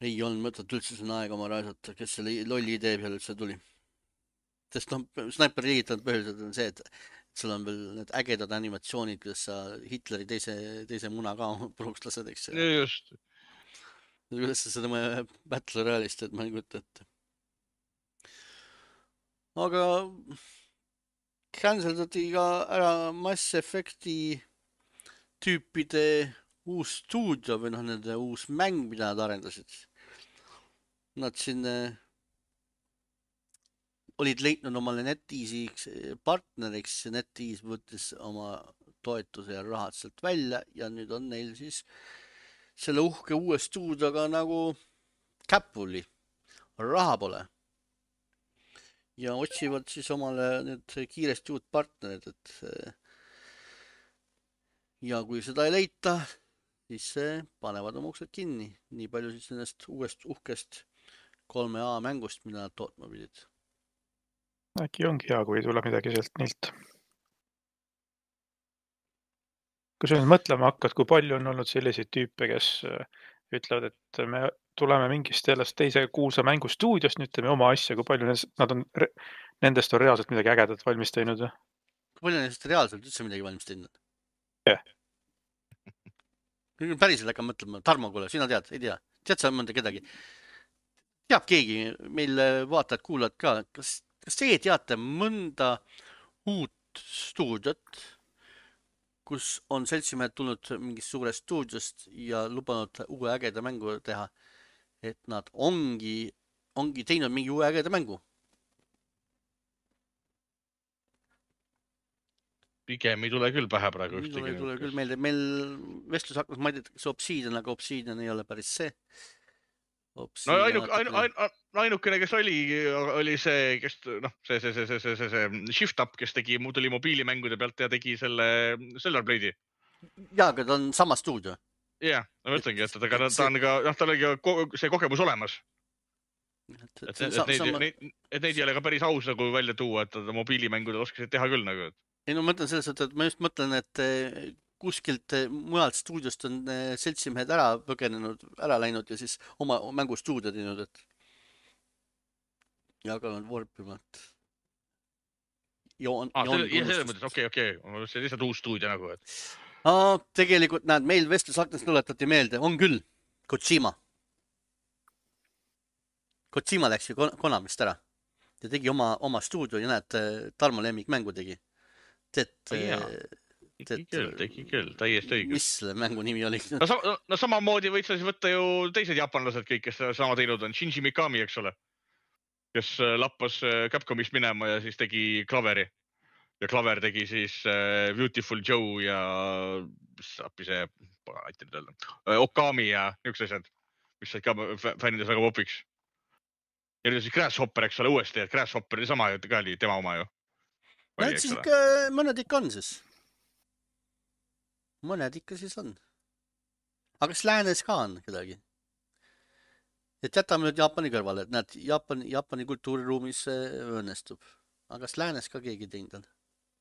ei olnud mõtet üldse sinna aega oma raisata, kes selle lolli idee peale üldse tuli. Sest noh, Sniper Elite on põhiliselt on see, et sul on veel need ägedad animatsioonid, kuidas sa Hitleri teise, teise muna ka puruks lased, eks. Just. Kuidas sa seda Battle Royale'ist, et ma ei kujuta ette. Aga canceldati ka ära Mass Effecti tüüpide uus stuudio või noh, nende uus mäng, mida nad arendasid. Nad siin olid leidnud omale NetEase'i partneriks ja NetEase võttis oma toetuse ja rahad sealt välja ja nüüd on neil siis selle uhke uue stuudioga nagu käpuli. Raha pole. Ja otsivad siis omale nüüd kiiresti uut partnerid, et ja kui seda ei leita, siis panevad oma uksed kinni. Nii palju siis nendest uuest uhkest kolme A mängust, mida nad tootma pidid. Äkki ongi hea, kui ei tule midagi sealt nilt. Kui sa nüüd mõtlema hakkad, kui palju on olnud selliseid tüüpe, kes ütlevad, et me tuleme mingist sellest teise kuulsa mängustuudiost, nüüd teeme oma asja, kui palju nad on, nendest on reaalselt midagi ägedat valmis teinud? Kui palju nendest reaalselt üldse midagi valmis teinud? Jah. Yeah. Päriselt hakka mõtlema. Tarmo, kuule, sina tead, ei tea. Tead sa mõnda kedagi? Teab keegi, meil vaatajad, kuulajad ka. Kas, kas teie teate mõnda uut stuudiot, kus on seltsimehed tulnud mingist suurest stuudiost ja lubanud uue ägeda mängu teha, et nad ongi, ongi teinud mingi uue ägeda mängu? Pigem ei tule küll pähe praegu ühtegi. Ei tule küll meelde. Meil vestlus hakkas, ma ei tea, kas Obsidian, aga Obsidian ei ole päris see. Obsidian no ainuk, ainu, ainu, ainukene, kes oli, oli see, kes, noh, see, see, see, see, see, see, see Shift Up, kes tegi, tuli mobiilimängude pealt ja tegi selle Stellar Blade'i. Jaa, aga ta on sama stuudio. Jah, ma mõtlengi, et ta, ta on ka, noh, tal oli ka see kogemus olemas. Et, et, et, neid, sama... neid, et neid ei ole ka päris aus nagu välja tuua, et ta mobiilimängudel oskasid teha küll nagu. Ei, no mõtlen selles, et ma just mõtlen, et kuskilt mujalt stuudiost on seltsimehed ära põgenenud, ära läinud ja siis oma mängustuudio teinud, et ja hakanud vorpimat. Ah, selle, ja selles mõttes, okei, okei, see on lihtsalt uus stuudio nagu, et... Ah, tegelikult näed, meil vestlusaknast tuletati meelde, on küll, Kojima. Kojima läks ju Konamist ära ja tegi oma, oma stuudio ja näed, Tarmo lemmik mängu tegi. Teet... Tegi küll, tegi küll, täiesti õigus. Mis selle mängu nimi oli? No, sa, no samamoodi võid sa siis võtta ju teised japanlased kõik, kes sama teinud on. Shinji Mikami, eks ole. Kes lappas Capcomist minema ja siis tegi Klaveri. Ja Klaver tegi siis Beautiful Joe ja mis appi see, aitan nüüd öelda, Okami ja üks asjad, mis said ka fännides väga popiks. Ja nüüd siis Grasshopper, eks ole, uuesti, et Grasshopper oli sama, ka oli tema oma ju. No, siis ikka, mõned ikka on siis. Mõned ikka siis on. Aga kas läänes ka on kedagi? Et jätame nüüd Jaapani kõrvale, et näed, Jaapani, Jaapani kultuuriruumis õnnestub. Aga kas läänes ka keegi teinud on?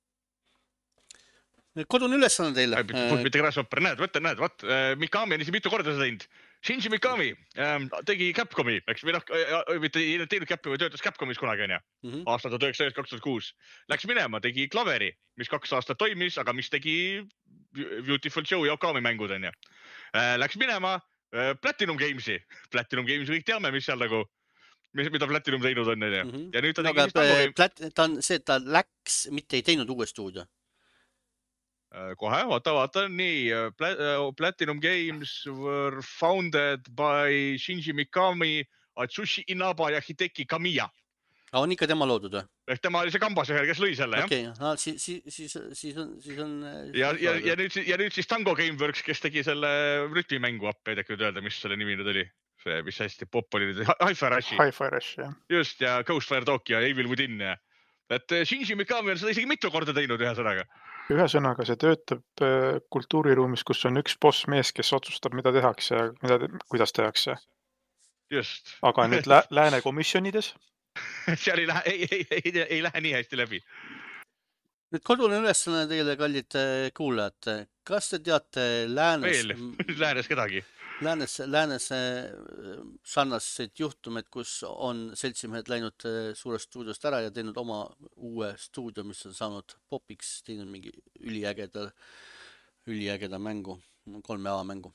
Kodune ülesanne teile. Mitte Grasshopper, näed, võtta, näed, vaat, Mikami on isi mitu korda seda teinud. Shinji Mikami ähm, tegi Capcomi, eks või noh, mitte teinud Capcomi, töötas Capcomis kunagi, on ja. Mm -hmm. Aastal tuhat üheksasada kaks tuhat kuus. Läks minema, tegi Klaveri, mis kaks aastat toimis, aga mis tegi Beautiful Joe ja Okami mängud, on ja. Äh, läks minema äh, Platinum Gamesi. Platinum Gamesi kõik teame, mis seal nagu, mis, mida Platinum teinud on, on ja. Mm -hmm. Ja nüüd ta tegi... No, siis Tango Plat, ta on see, et ta läks, mitte ei teinud uue stuudio. Kohe, vaata, vaata, nii, Platinum Games were founded by Shinji Mikami, Atsushi Inaba ja Hideki Kamiya. On ikka tema loodud või? Ehk tema oli see kambas, kes lõi selle, okay, jah? Okei, siis, siis, siis, siis on... Siis on ja, ja, ja, nüüd, ja nüüd siis Tango Gameworks, kes tegi selle rütmimängu appi, ei tekkinud öelda, mis selle nimi nüüd oli. See, mis hästi pop oli, Hi-Fi Rushi. Hi-Fi Rush, jah. Just, ja Ghostfire Tokyo ja Evil Within. Ja. Et Shinji Mikami on seda isegi mitu korda teinud ühe sõnaga. Ühesõnaga, see töötab kultuuriruumis, kus on üks boss mees, kes otsustab, mida tehakse ja mida, kuidas tehakse. Just. Aga nüüd lä lääne komisjonides? Seal ei lähe, ei, ei, ei, ei, ei lähe nii hästi läbi. Nüüd kodune ülesanne teile, kallid kuulajad. Kas te teate läänes... Veel, läänes kedagi? Läänes, läänes sarnaseid juhtumeid, kus on seltsimehed läinud suurest stuudiost ära ja teinud oma uue stuudio, mis on saanud popiks, teinud mingi üliägeda, üliägeda mängu, kolme A mängu.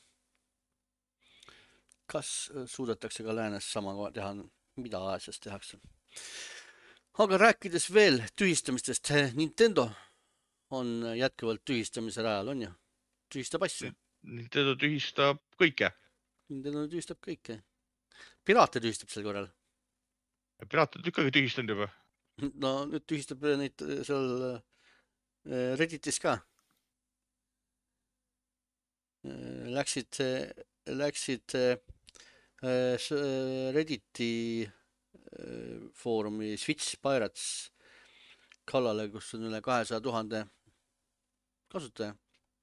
Kas suudetakse ka läänes sama teha, mida Aasias tehakse? Aga rääkides veel tühistamistest, Nintendo on jätkuvalt tühistamise rajal, on ju? Tühistab asju. Nintendo tühistab kõike. Nintendo tühistab kõike. Piraate tühistab sel korral. Piraate on ikkagi tühistanud juba. No nüüd tühistab neid seal Redditis ka. Läksid, läksid Redditi foorumi Switch Pirates kallale, kus on üle kahesaja tuhande kasutaja.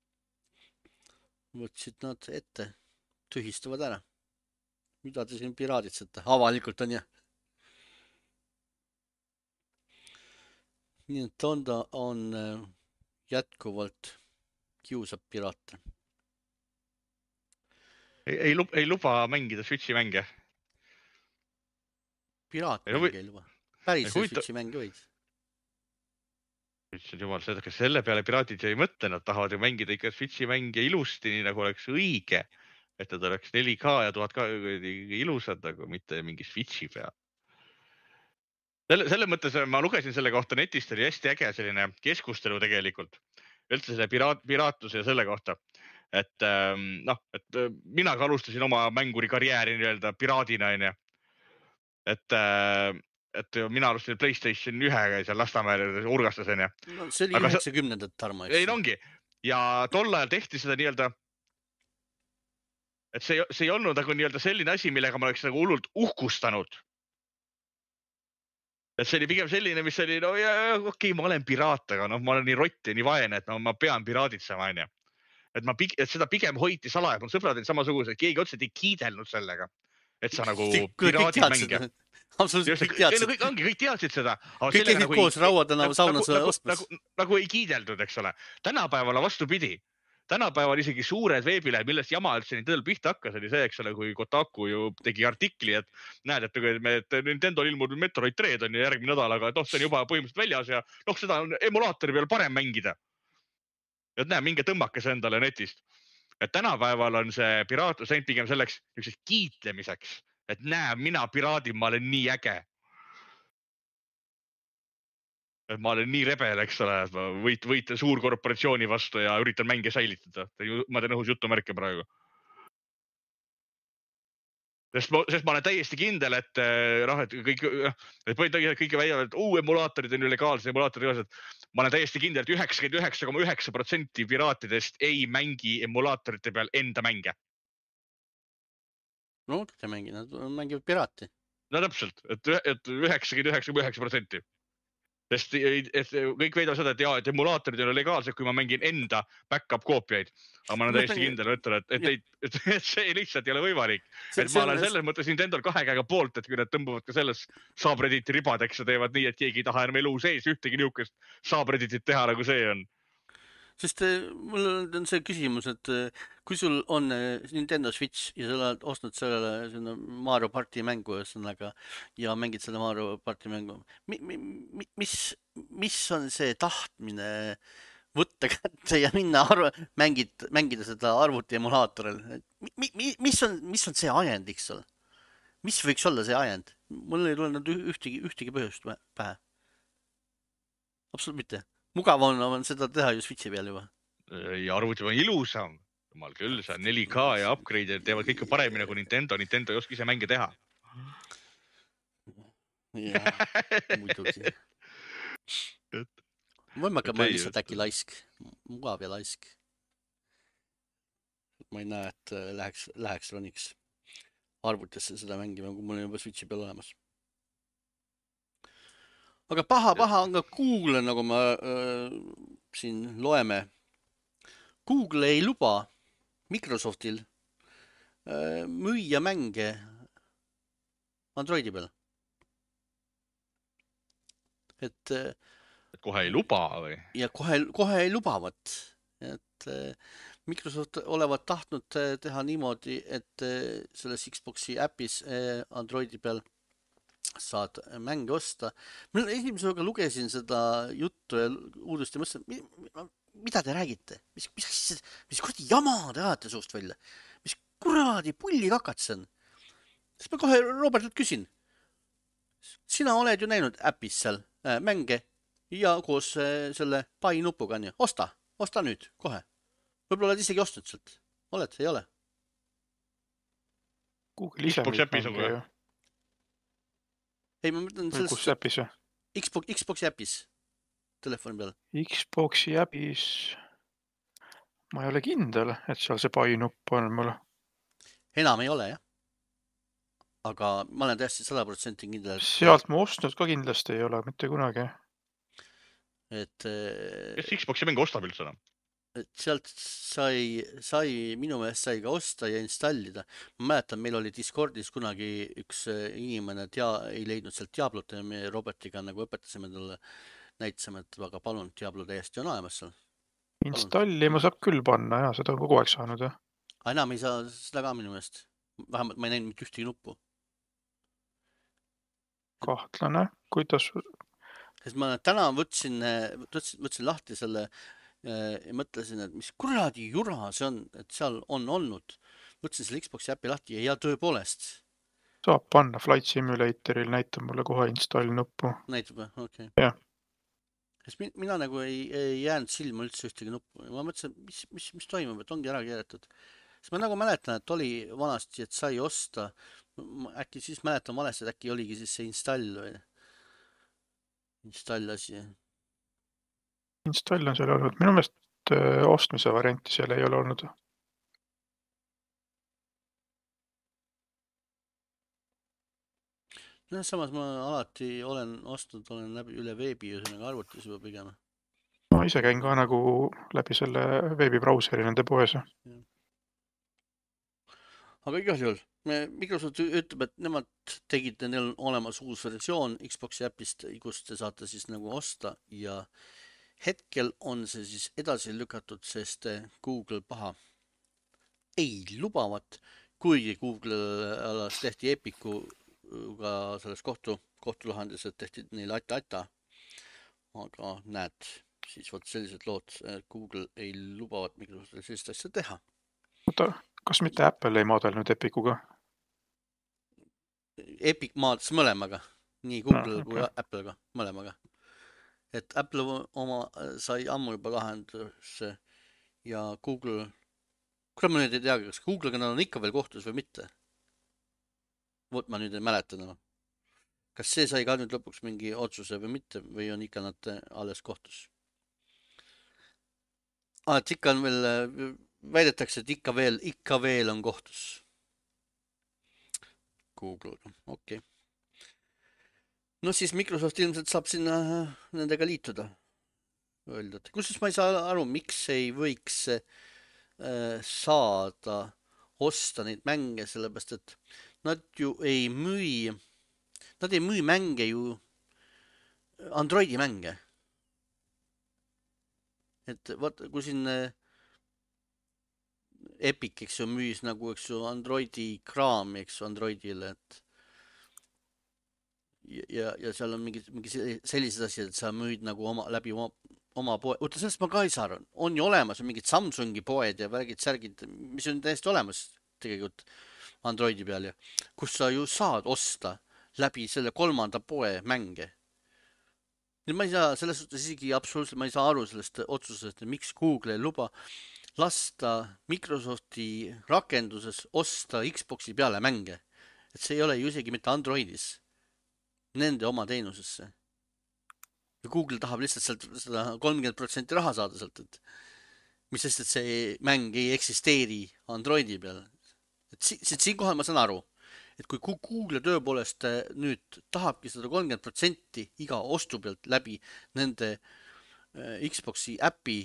Võtsid nad ette, tühistavad ära. Mida te siin piraaditsete? Avalikult on jah. Nii et Honda on jätkuvalt kiusab piraate. Ei, ei, luba, ei luba mängida Switchi mänge. Piraat mänge ei luba. Päris Switchi mänge võid. Ütlesin jumal seda, kas selle peale piraatid ei mõtle, nad tahavad ju mängida ikka Switchi mänge ilusti, nii nagu oleks õige, et nad oleks neli K ja tuhat ka ilusad, aga mitte mingi Switchi peal. Selle, selle mõttes ma lugesin selle kohta netist, oli hästi äge selline keskustelu tegelikult. Üldse selle piraat, piraatluse ja selle kohta. Et, noh, et mina ka alustasin oma mänguri karjääri nii-öelda piraadina, on ju. Et... et mina alustasin PlayStation ühega seal Lasnamäel urgastas, on ju. No, see oli üheksakümnendat Tarmo. Ei, ongi. Ja tol ajal tehti seda nii-öelda, et see, see ei olnud nagu nii-öelda selline asi, millega ma oleks nagu hullult uhkustanud. Et see oli pigem selline, mis oli, no ja, okei, okay, ma olen piraat, aga no, ma olen nii rott ja nii vaene, et no, ma pean piraaditsema, on ju. Et, ma, et seda pigem hoiti salaja, mul sõbrad olid samasugused, keegi otseselt ei kiidelnud sellega, et sa nagu piraadid mänge. Absoluutselt kõik teadsid. Kõik ongi, kõik teadsid seda. Kõik käisid nagu, koos Rauatänava saunas nagu, ostmas. Nagu, nagu ei kiideldud, eks ole. Tänapäeval on vastupidi. Tänapäeval isegi suured veebilehed, millest jama üldse nii tõel pihta hakkas, oli see, eks ole, kui Kotaku ju tegi artikli, et näed, et, me, et Nintendo ilmud Metroid Dread on ju järgmine nädal, aga noh, see on juba põhimõtteliselt väljas ja noh, seda on emulaatori peal parem mängida. Et näe, minge tõmmake see endale netist. Et tänapäeval on see piraatlus ainult pigem selleks kiitlemiseks. Et näe, mina piraadin, ma olen nii äge. Et ma olen nii rebel, eks ole, et ma võit, võitan suurkorporatsiooni vastu ja üritan mänge säilitada. Ma teen õhus jutumärke praegu. Sest ma, sest ma olen täiesti kindel, et, noh, et kõik, et kõike väidavad, et uu, emulaatorid on legaalsed, emulaatorid. Ma olen täiesti kindel, et üheksakümmend üheksa koma üheksa protsenti piraatidest ei mängi emulaatorite peal enda mänge. No, te mängi, nad mängivad piraati. No täpselt, et, et üheksakümmend üheksa koma üheksa protsenti. Sest et kõik veidavad seda, et, jaa, et emulaatorid on legaalsed, kui ma mängin enda back-up koopiaid. Aga ma olen täiesti kindel, et, et, et, et, et see lihtsalt ei ole võimalik. See, et ma olen selles mõttes Nintendol kahe käega poolt, et kui nad tõmbuvad ka selles saabrediti ribadeks ja teevad nii, et keegi ei taha enam elu sees ühtegi niukest saabreditit teha, nagu see on. Sest mul on see küsimus, et kui sul on Nintendo Switch ja sa oled ostnud sellele Mario Party mängu ja mängid selle Mario Party mängu, mis, mis on see tahtmine võtta kätte ja minna arv, mängid, mängida seda arvuti emulaatoril? Mis on, mis on see ajendiks sul? Mis võiks olla see ajend? Mul ei tule ühtegi, ühtegi põhjust pähe. Absoluut mitte. Mugav on, on seda teha ju Switchi peal juba. Ja arvuti on ilusam. Jumal küll, see on neli K ja upgrade teevad kõike paremini nagu Nintendo. Nintendo ei oska ise mänge teha. Jah, muidugi. Võimaka ma lihtsalt äkki laisk. Mugav ja laisk. Ma ei näe, et läheks, läheks roniks arvutisse seda mängima, kui mul on juba Switchi peal olemas. Aga paha, paha on ka Google, nagu me äh, siin loeme. Google ei luba Microsoftil äh, müüa mänge Androidi peal. Et, et kohe ei luba või? Ja kohe, kohe ei lubavat. Et et Microsoft olevat tahtnud teha niimoodi, et selles Xboxi äpis Androidi peal saad mänge osta. Ma esimesega lugesin seda juttu ja uudist ja mõtlesin, mida te räägite? Mis, mis, mis kuradi jama te ajate suust välja? Mis kuradi pulli kakat see on? Siis ma kohe Robertilt küsin. Sina oled ju näinud äpis seal mänge ja koos selle pai nupuga on ju. Osta, osta nüüd, kohe. Võib-olla oled isegi ostnud sealt. Oled, ei ole? Google ise Xbox äpis on või? Ei, ma mõtlen sellest... Kus äpis või? Xbox, Xboxi äpis. Telefoni peal. Xboxi äpis... Ma ei ole kindel, et seal see pai nupp on mul. Enam ei ole, jah. Aga ma olen täiesti sada protsenti kindel. Et... Sealt ma ostnud ka kindlasti ei ole, mitte kunagi. Et... Kes Xboxi mänge ostab üldse enam? Et sealt sai, sai, minu meelest sai ka osta ja installida. Ma mäletan, meil oli Discordis kunagi üks inimene tea, ei leidnud sealt Diablot ja me Robertiga nagu õpetasime talle, näitasime, et aga palun, Diablo täiesti on olemas seal. Installima saab küll panna, jah, seda on kogu aeg saanud, jah. Aga enam ei saa seda ka minu meelest. Vähemalt ma ei näinud mitte ühtegi nuppu. Kahtlane, kuidas... Sest ma täna võtsin, võtsin, võtsin lahti selle ja mõtlesin, et mis kuradi jura see on, et seal on olnud. Võtsin selle Xboxi äpi lahti ja tõepoolest. Saab panna Flight Simulatoril, näitab mulle kohe install nuppu. Näitab või? Okei. Okay. Jah. Sest mina nagu ei, ei jäänud silma üldse ühtegi nuppu. Ma mõtlesin, mis, mis, mis toimub, et ongi ära keeratud. Sest ma nagu mäletan, et oli vanasti, et sai osta. Äkki siis mäletan valesti, et äkki oligi siis see install või install asi. Install on seal olnud. Minu meelest ostmise varianti seal ei ole olnud. No, samas ma alati olen ostnud, olen läbi üle veebi ühesõnaga arvutis juba pigem. Ma ise käin ka nagu läbi selle veebibrauseri nende poes. Aga igal juhul, Microsoft ütleb, et nemad tegid, neil on olemas uus versioon Xboxi äpist, kus te saate siis nagu osta ja hetkel on see siis edasi lükatud, sest Google paha ei lubavat, kuigi Google alas tehti Epicuga selles kohtu, kohtulahendis, et tehti neil aita-aita. Aga näed, siis võt sellised lood, Google ei lubavat Microsoftile sellist asja teha. Oota, kas mitte Apple ei maadelnud Epicuga? Epic maadles mõlemaga, nii Google no, okay. kui Apple'ga, mõlemaga. Et Apple oma sai ammu juba lahendusse ja Google, kuule ma nüüd ei teagi, kas Google'ga nad on ikka veel kohtus või mitte? Vot ma nüüd ei mäleta enam. Kas see sai ka nüüd lõpuks mingi otsuse või mitte või on ikka nad alles kohtus? Ah, et ikka on veel, väidetakse, et ikka veel, ikka veel on kohtus. Google'ga, okei. Okay. No siis Microsoft ilmselt saab sinna nendega liituda. Öelda, et kusjuures ma ei saa aru, miks ei võiks äh, saada osta neid mänge, sellepärast et nad ju ei müü, nad ei müü mänge ju Androidi mänge. Et vaata, kui siin äh, Epic, eks ju, müüs nagu, eks ju, Androidi kraami, eks ju, Androidile, et ja, ja seal on mingi, mingi sellised asjad, et sa müüd nagu oma, läbi oma, oma poe. Oota, sellest ma ka ei saa aru. On ju olemas on mingid Samsungi poed ja värgid, särgid, mis on täiesti olemas tegelikult Androidi peal ja kus sa ju saad osta läbi selle kolmanda poe mänge. Nüüd ma ei saa, selles suhtes isegi absoluutselt, ma ei saa aru sellest otsusest, miks Google ei luba lasta Microsofti rakenduses osta Xboxi peale mänge. Et see ei ole ju isegi mitte Androidis. Nende oma teenusesse. Ja Google tahab lihtsalt sealt seda kolmkümmend protsenti raha saada sealt, et mis sest, et see mäng ei eksisteeri Androidi peal. Et si siin kohal ma saan aru, et kui Google tõepoolest nüüd tahabki seda kolmkümmend protsenti iga ostu pealt läbi nende Xboxi äpi,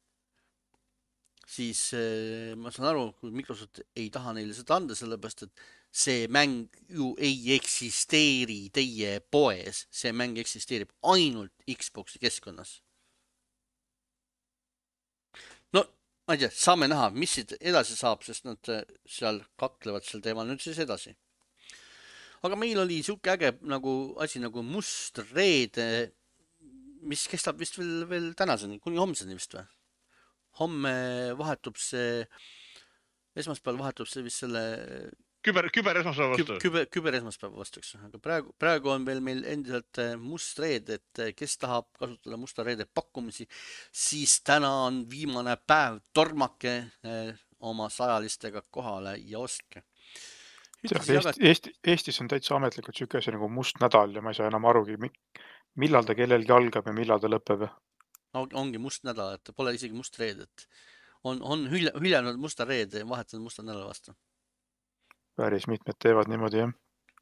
siis ma saan aru, kui Microsoft ei taha neile seda anda, sellepärast, et see mäng ju ei eksisteeri teie poes. See mäng eksisteerib ainult Xboxi keskkonnas. No, ma ei tea, saame näha, mis siit edasi saab, sest nad seal kaklevad sel teemal nüüd siis edasi. Aga meil oli siuke äge nagu asi nagu Must reede, mis kestab vist veel, veel tänaseni, kuni homseni vist või? Homme vahetub see, esmaspäeval vahetub see vist selle Küber, küber esmaspäeva vastu. Küber, küber esmaspäeva vastu, eks. Aga praegu, praegu on veel meil endiselt Must reed, et kes tahab kasutada Musta reede pakkumisi, siis täna on viimane päev, tormake oma sajalistega kohale ja ostke. Eesti, Eesti, Eestis on täitsa ametlikult siuke asi nagu Must nädal ja ma ei saa enam arugi, millal ta kellelgi algab ja millal ta lõpeb. Ongi Must nädal, et pole isegi Must reed, et on, on hüljanud Musta reede ja vahetanud Musta nädala vastu. Päris mitmed teevad niimoodi, jah.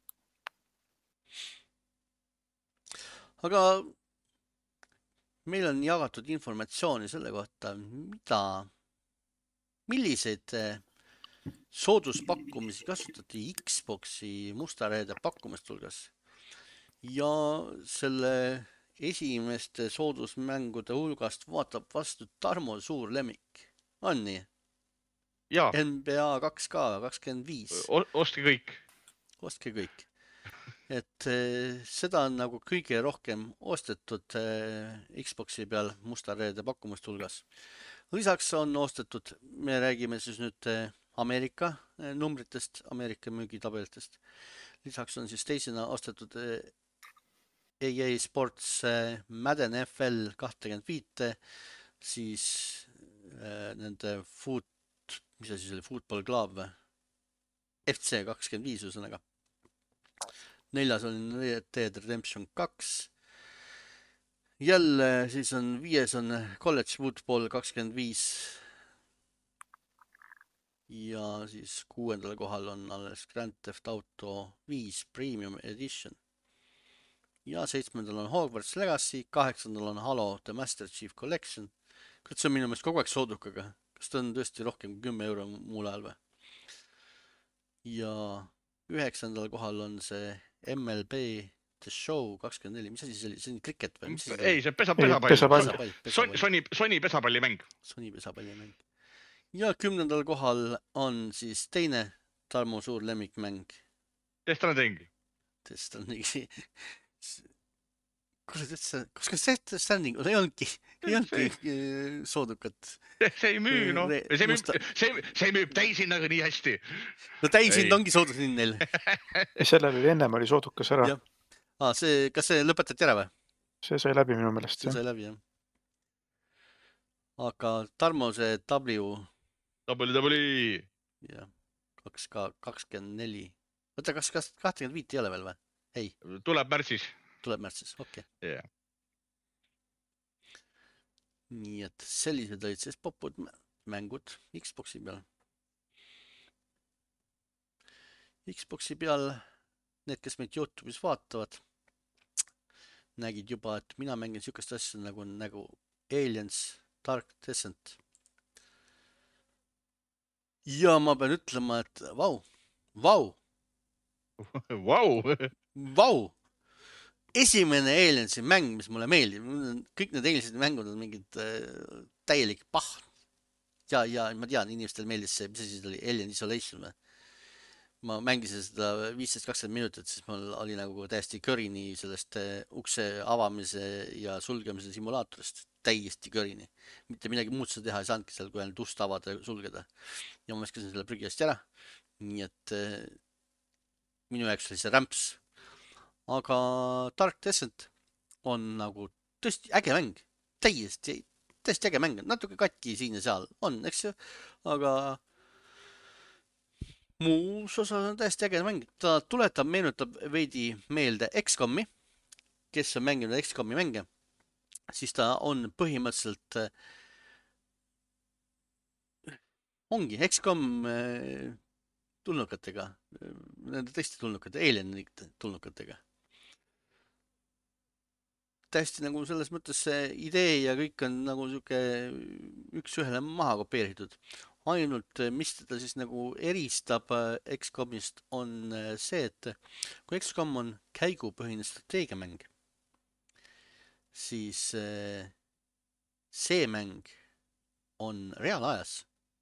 Aga meil on jagatud informatsiooni selle kohta, mida, milliseid sooduspakkumisi kasutati Xboxi Musta reede pakkumist hulgas. Ja selle esimeste soodusmängude hulgast vaatab vastu Tarmo suur lemmik. On nii? Jaa. N B A kaks K kakskümmend viis. Ostke kõik. Ostke kõik. Et äh, seda on nagu kõige rohkem ostetud äh, Xboxi peal Musta reede pakkumist hulgas. Lisaks on ostetud, me räägime siis nüüd äh, Ameerika äh, numbritest, Ameerika müügitabelitest. Lisaks on siis teisena ostetud äh, E A Sports äh, Madden F L kakskümmend viis, siis äh, nende food mis asi oli, Football Club või? F C kakskümmend viis ühesõnaga. Neljas on Red Dead Redemption kaks. Jälle siis on viies on College Football kakskümmend viis. Ja siis kuuendal kohal on alles Grand Theft Auto viis Premium Edition. Ja seitsmendal on Hogwarts Legacy, kaheksandal on Halo The Master Chief Collection. Kas see on minu meelest kogu aeg soodukaga? Kas ta on tõesti rohkem kui kümme euro muul ajal või? Ja üheksandal kohal on see M L B The Show kakskümmend neli. Mis asi see oli? See on kriket või? Mis ei, see pesa, pesapall. pesapall. Sony, Sony pesapallimäng. Sony pesapallimäng. Ja kümnendal kohal on siis teine Tarmo suur lemmikmäng. Death Stranding. Death Stranding. Kas Death Stranding ei olnudki, ei olnudki soodukat? See ei müü, no. See müüb, see, see müüb täishinnaga nii hästi. No täishind ongi soodushind neil. Sellel oli ennem oli soodukas ära. Ah, see, kas see lõpetati ära või? See sai läbi minu meelest. See sai läbi, jah. Aga Tarmo see W... W W E. Jah, kaks K kakskümmend neli. Võtta, kas kakskümmend viis ei ole veel või? Ei. Tuleb märtsis. Tuleb märtsis, okei. Okay. Yeah. Nii et sellised olid siis popud mängud Xboxi peal. Xboxi peal need, kes meid YouTube'is vaatavad, nägid juba, et mina mängin sükast asja nagu, nagu Aliens Dark Descent. Ja ma pean ütlema, et vau, vau. Vau. Vau. Esimene Aliensi mäng, mis mulle meeldib, kõik need Aliensi mängud on mingid äh, täielik pahn. Ja, ja ma tean, inimestel meeldis see, mis asi oli Alien Isolation. Ma mängisin seda viisteist kakskümmend minutit, siis mul oli nagu täiesti körini sellest äh, ukse avamise ja sulgemise simulaatorist. Täiesti körini. Mitte midagi muud seda teha ei saanudki seal, kui ainult ust avada ja sulgeda. Ja ma viskasin selle prügi hästi ära. Nii et äh, minu jaoks oli see rämps. Aga Dark Descent on nagu tõesti äge mäng. Täiesti, täiesti äge mäng. Natuke katki siin ja seal on, eks ju. Aga muus osas on täiesti äge mäng. Ta tuletab, meenutab veidi meelde X COM-i. Kes on mänginud X COM-i mänge, siis ta on põhimõtteliselt ongi X COM tulnukatega. Nende teiste tulnukate, alienite tulnukatega. Täiesti nagu selles mõttes see idee ja kõik on nagu siuke üks ühele maha kopeeritud. Ainult, mis teda siis nagu eristab X COM-ist on see, et kui X COM on käigupõhine strateegiamäng, siis see mäng on reaalajas.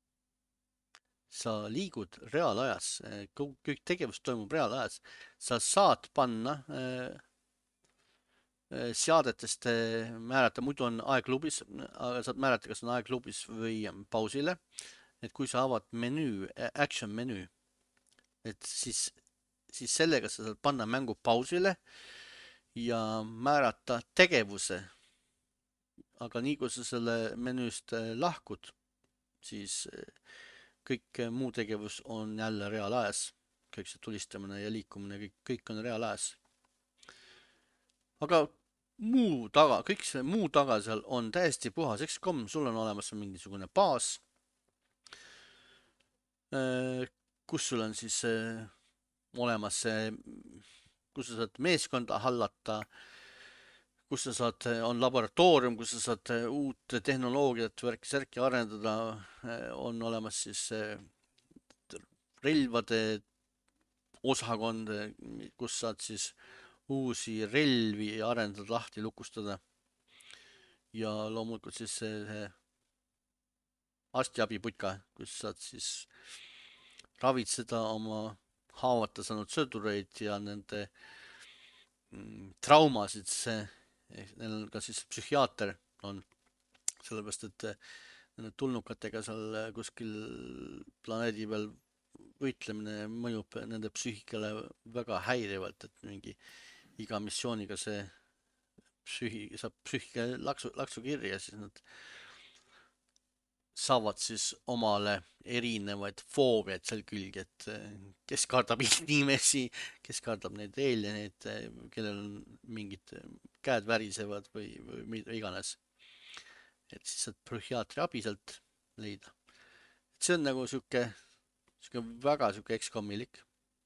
Sa liigud reaalajas, kõik tegevus toimub reaalajas. Sa saad panna äh, seadetest määrata, muidu on aegklubis, aga saad määrata, kas on aegklubis või pausile. Et kui sa avad menüü, action menüü, et siis, siis sellega sa saad panna mängu pausile ja määrata tegevuse. Aga nii kui sa selle menüüst lahkud, siis kõik muu tegevus on jälle reaalajas. Kõik see tulistamine ja liikumine, kõik, kõik on reaalajas. Aga muu taga, kõik see muu taga seal on täiesti puhas X COM, sul on olemas mingisugune baas, kus sul on siis olemas see, kus sa saad meeskonda hallata, kus sa saad, on laboratoorium, kus sa saad uut tehnoloogiat värki-särki arendada, on olemas siis relvade osakond, kus saad siis uusi relvi arendada, lahti lukustada. Ja loomulikult siis see arstiabiputka, kus saad siis ravitseda oma haavata saanud sõdureid ja nende traumasid. See, neil on ka siis psühhiaater on, sellepärast et nende tulnukatega seal kuskil planeedi peal võitlemine mõjub nende psüühikale väga häirivalt, et mingi iga missiooniga see psüühi, saab psüühika laksu, laksu kirja, siis nad saavad siis omale erinevaid foobiaid seal külge, et kes kardab inimesi, kes kardab neid alieneid, kellel on mingid käed värisevad või, või mida iganes. Et siis saad psühhiaatri abi sealt leida. Et see on nagu siuke, siuke väga siuke X COM-ilik.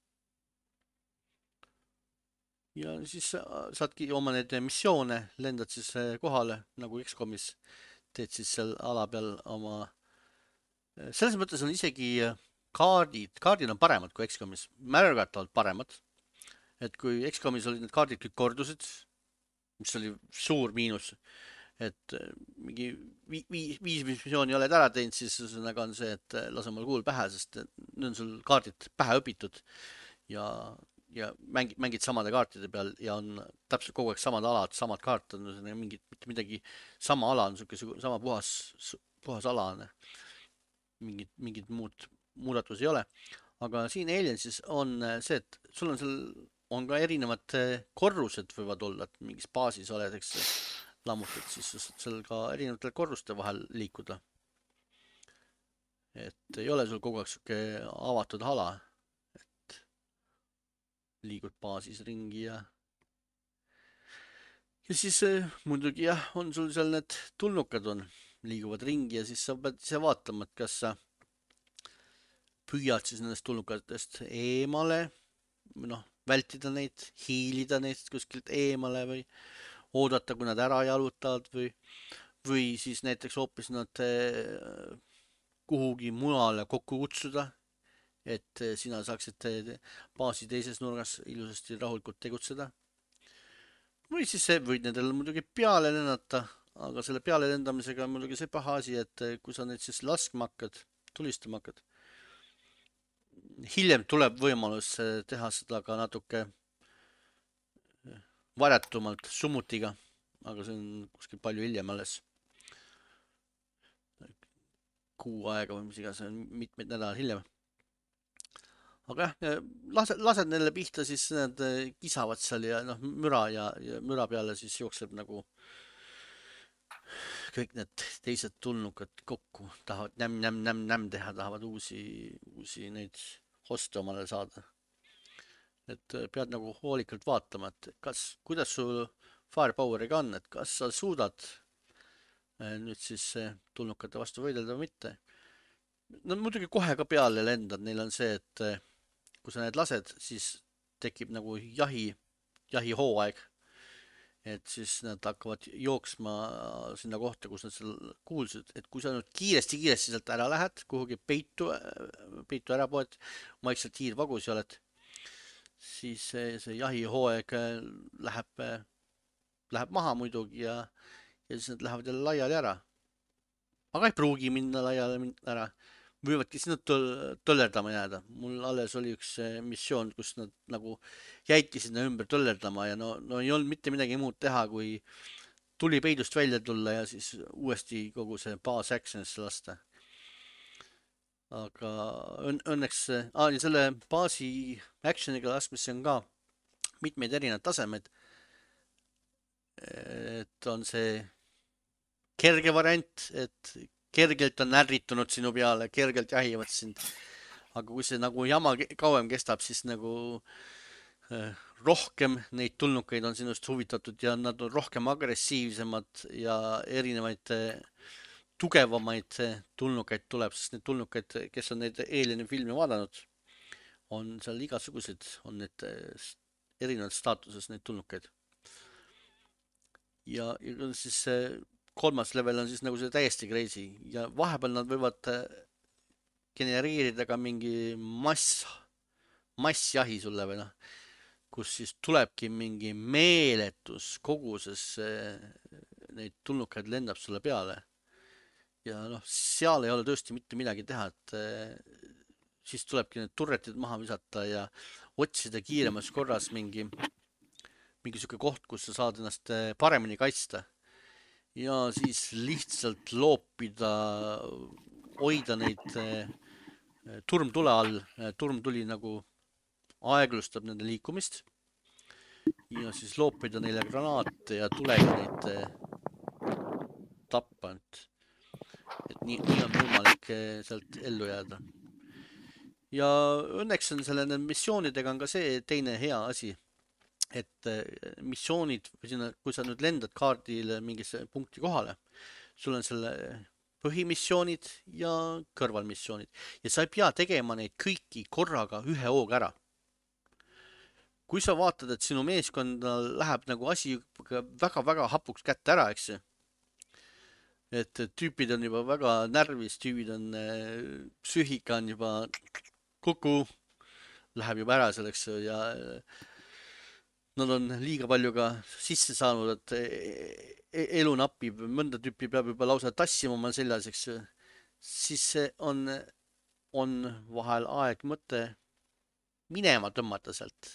Ja siis saadki oma need missioone, lendad siis kohale nagu X COM-is, teed siis seal ala peal oma, selles mõttes on isegi kaardid, kaardid on paremad kui X COM-is, märgatavalt paremad. Et kui X COM-is olid need kaardid kõik kordusid, mis oli suur miinus, et mingi vi, vi, viis missiooni oled ära teinud, siis ühesõnaga on see, et lase mul kuul pähe, sest nüüd on sul kaardid pähe õpitud ja ja mängid, mängid samade kaartide peal ja on täpselt kogu aeg samad alad, samad kaart on mingid, mitte midagi, sama ala on siuke, sama puhas, puhas ala on. Mingid, mingid muud muudatusi ei ole. Aga siin Aliensis on see, et sul on seal, on ka erinevad korrused võivad olla, et mingis baasis oled, eks lammutad, siis seal ka erinevatel korruste vahel liikuda. Et ei ole sul kogu aeg siuke avatud ala. Liigud baasis ringi ja ja siis muidugi jah, on sul seal need tulnukad on, liiguvad ringi ja siis sa pead ise vaatama, et kas sa püüad siis nendest tulnukatest eemale, noh, vältida neid, hiilida neist kuskilt eemale või oodata, kui nad ära jalutavad või, või siis näiteks hoopis nad kuhugi mujale kokku kutsuda, et sina saaksid baasi teises nurgas ilusasti rahulikult tegutseda. Või siis võid nendel muidugi peale lennata, aga selle peale lendamisega on muidugi see paha asi, et kui sa neid siis laskma hakkad, tulistama hakkad, hiljem tuleb võimalus teha seda ka natuke varjatumalt summutiga, aga see on kuskil palju hiljem alles. Kuu aega või mis iga, see on mitmeid nädalad hiljem. Aga jah, lased, lased neile pihta, siis need kisavad seal ja noh, müra ja, ja müra peale siis jookseb nagu kõik need teised tulnukad kokku, tahavad näm, näm, näm, näm teha, tahavad uusi, uusi neid hoste omale saada. Et pead nagu hoolikalt vaatama, et kas, kuidas sul Firepoweriga on, et kas sa suudad nüüd siis tulnukate vastu võidelda või mitte. No muidugi kohe ka peale lendad, neil on see, et kui sa need lased, siis tekib nagu jahi, jahi hooaeg. Et siis nad hakkavad jooksma sinna kohta, kus nad seal kuulsid. Et kui sa nüüd kiiresti-kiiresti sealt ära lähed, kuhugi peitu, peitu ära poed, vaikselt hiirvagus oled, siis see, see jahi hooaeg läheb, läheb maha muidugi ja, ja siis nad lähevad jälle laiali ära. aga ei pruugi minna laiali min- ära. Võivadki sinna töl- töllerdama jääda. Mul alles oli üks eh, missioon, kus nad nagu jäidki sinna ümber töllerdama ja no, no ei olnud mitte midagi muud teha, kui tuli peidust välja tulla ja siis uuesti kogu see baas action'isse lasta. Aga õn- õnneks eh, ah, ja selle baasi action'iga laskmisse on ka mitmeid erinevaid tasemed. Et on see kerge variant, et kergelt on ärritunud sinu peale, kergelt jahivad sind. Aga kui see nagu jama ke- kauem kestab, siis nagu eh, rohkem neid tulnukaid on sinust huvitatud ja nad on rohkem agressiivsemad ja erinevaid eh, tugevamaid eh, tulnukaid tuleb, sest need tulnukaid, kes on neid Alieni filmi vaadanud, on seal igasugused, on need eh, s- erinevad staatuses neid tulnukaid. Ja, ja siis see kolmas level on siis nagu see täiesti crazy ja vahepeal nad võivad eh, genereerida ka mingi mass, massjahi sulle või noh, kus siis tulebki mingi meeletus koguses eh, neid tulnukaid lendab sulle peale. Ja noh, seal ei ole tõesti mitte midagi teha, et eh, siis tulebki need turretid maha visata ja otsida kiiremas korras mingi, mingi sihuke koht, kus sa saad ennast eh, paremini kaitsta. Ja siis lihtsalt loopida, hoida neid eh, turmtule all. Turmtuli nagu aeglustab nende liikumist ja siis loopida neile granaate ja tulega neid eh, tappa. Et nii, nii on võimalik eh, sealt ellu jääda. Ja õnneks on selle nende missioonidega on ka see teine hea asi, et eh, missioonid, või sinna, kui sa nüüd lendad kaardile mingisse punkti kohale, sul on selle põhimissioonid ja kõrvalmissioonid ja sa ei pea tegema neid kõiki korraga ühe hooga ära. Kui sa vaatad, et sinu meeskonnal läheb nagu asi väga-väga hapuks kätte ära, eks ju, et tüüpid on juba väga närvis, tüübid on, psüühika on juba kuku, läheb juba ära selleks ja nad on liiga palju ka sisse saanud, et e- elu napib, mõnda tüüpi peab juba lausa tassima oma seljas, eks ju. Siis see on, on vahel aeg mõte minema tõmmata sealt,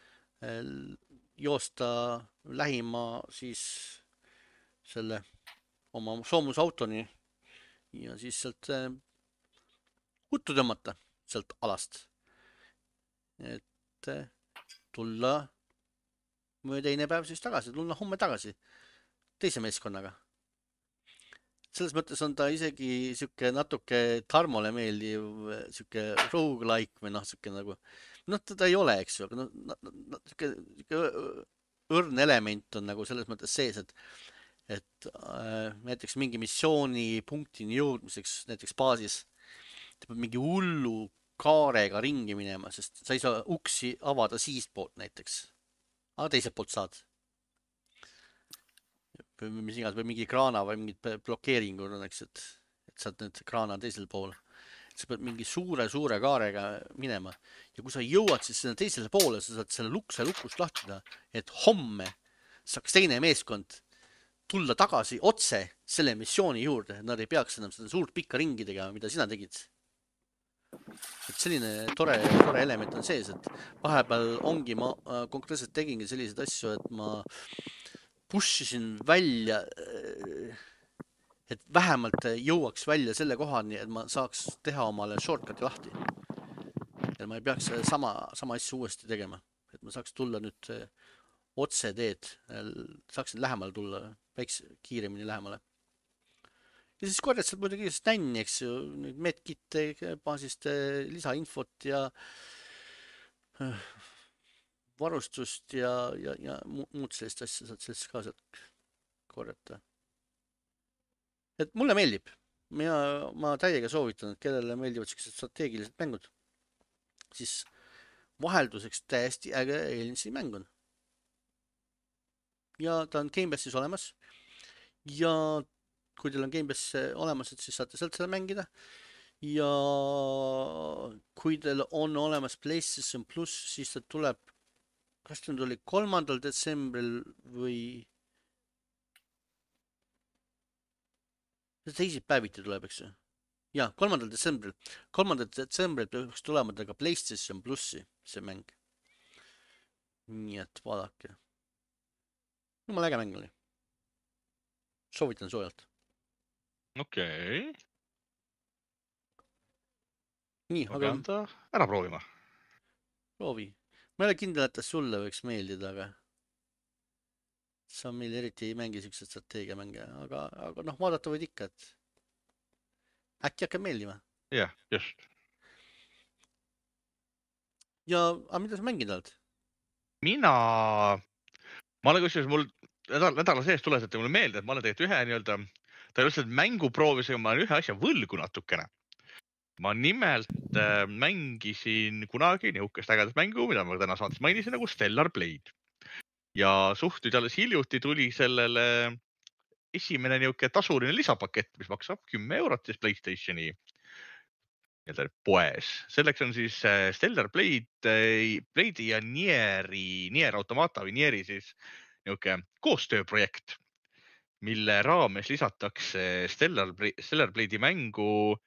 joosta lähima siis selle oma soomusautoni ja siis sealt huttu tõmmata sealt alast. Et tulla või teine päev siis tagasi, tulla homme tagasi teise meeskonnaga. Selles mõttes on ta isegi sihuke natuke Tarmole meeldiv sihuke roguelike või noh, sihuke nagu, noh, teda ei ole, eks ju, aga noh, no, sihuke, sihuke õrn element on nagu selles mõttes sees, et et äh, näiteks mingi missioonipunktini jõudmiseks näiteks baasis ta peab mingi hullu kaarega ringi minema, sest sa ei saa uksi avada siitpoolt näiteks, aga teiselt poolt saad. Või mis iganes, või mingi kraana või mingid blokeeringud on, eks, et, et saad nüüd kraana teisel pool. Sa pead mingi suure-suure kaarega minema ja kui sa jõuad siis sinna teisele poole, sa saad selle lukse lukust lahti teha, et homme saaks teine meeskond tulla tagasi otse selle missiooni juurde, nad ei peaks enam seda suurt pikka ringi tegema, mida sina tegid. Et selline tore, tore element on sees, et vahepeal ongi, ma konkreetselt tegingi selliseid asju, et ma push isin välja, et vähemalt jõuaks välja selle kohani, et ma saaks teha omale shortcut'i lahti. Et ma ei peaks sama, sama asju uuesti tegema, et ma saaks tulla nüüd otse teed, saaksin lähemale tulla, väiks kiiremini lähemale. Ja siis korjad sealt muidugi stänni, eks ju, nüüd medkitte, baasist lisainfot ja varustust ja, ja, ja muud sellist asja saad sellest ka sealt korjata. Et mulle meeldib. Mina, ma täiega soovitan, et kellele meeldivad sellised strateegilised mängud, siis vahelduseks täiesti äge Aliensi mäng on. Ja ta on Gamepassis olemas ja kui teil on Gamepass olemas, et siis saate sealt seda mängida. Ja kui teil on olemas PlayStation pluss, siis ta tuleb, kas ta nüüd oli kolmandal detsembril või teisipäeviti tuleb, eks ju? Ja, kolmandal detsembril. kolmandal detsembril peaks tulema ta ka PlayStation plussi, see mäng. Nii et vaadake. Jumal äge mäng oli. Soovitan soojalt. Okei. Okay. Nii, Ma aga pean ta ära proovima. proovi. Ma ei ole kindel, et ta sulle võiks meeldida, aga sa meil eriti ei mängi siukseid strateegiamänge, aga, aga noh, vaadata võid ikka, et äkki hakkab meeldima. Jah, just. Ja, aga mida sa mängid oled? Mina, ma olen kusjuures mul nädala, nädala sees tuletate mulle meelde, et ma olen tegelikult ühe nii-öelda, ta ei ole lihtsalt mängu proovisega, ma olen ühe asja võlgu natukene. Ma nimelt äh, mängisin kunagi nihukest ägedat mängu, mida ma täna saates mainisin, nagu Stellar Blade. Ja suht nüüd alles hiljuti tuli sellele esimene nihuke tasuline lisapakett, mis maksab kümme eurot siis PlayStationi poes. Selleks on siis Stellar Blade, Blade'i ja Nieri, Nier Automata või Nieri siis nihuke koostööprojekt, mille raames lisatakse Stellar, Stellar Blade'i mängu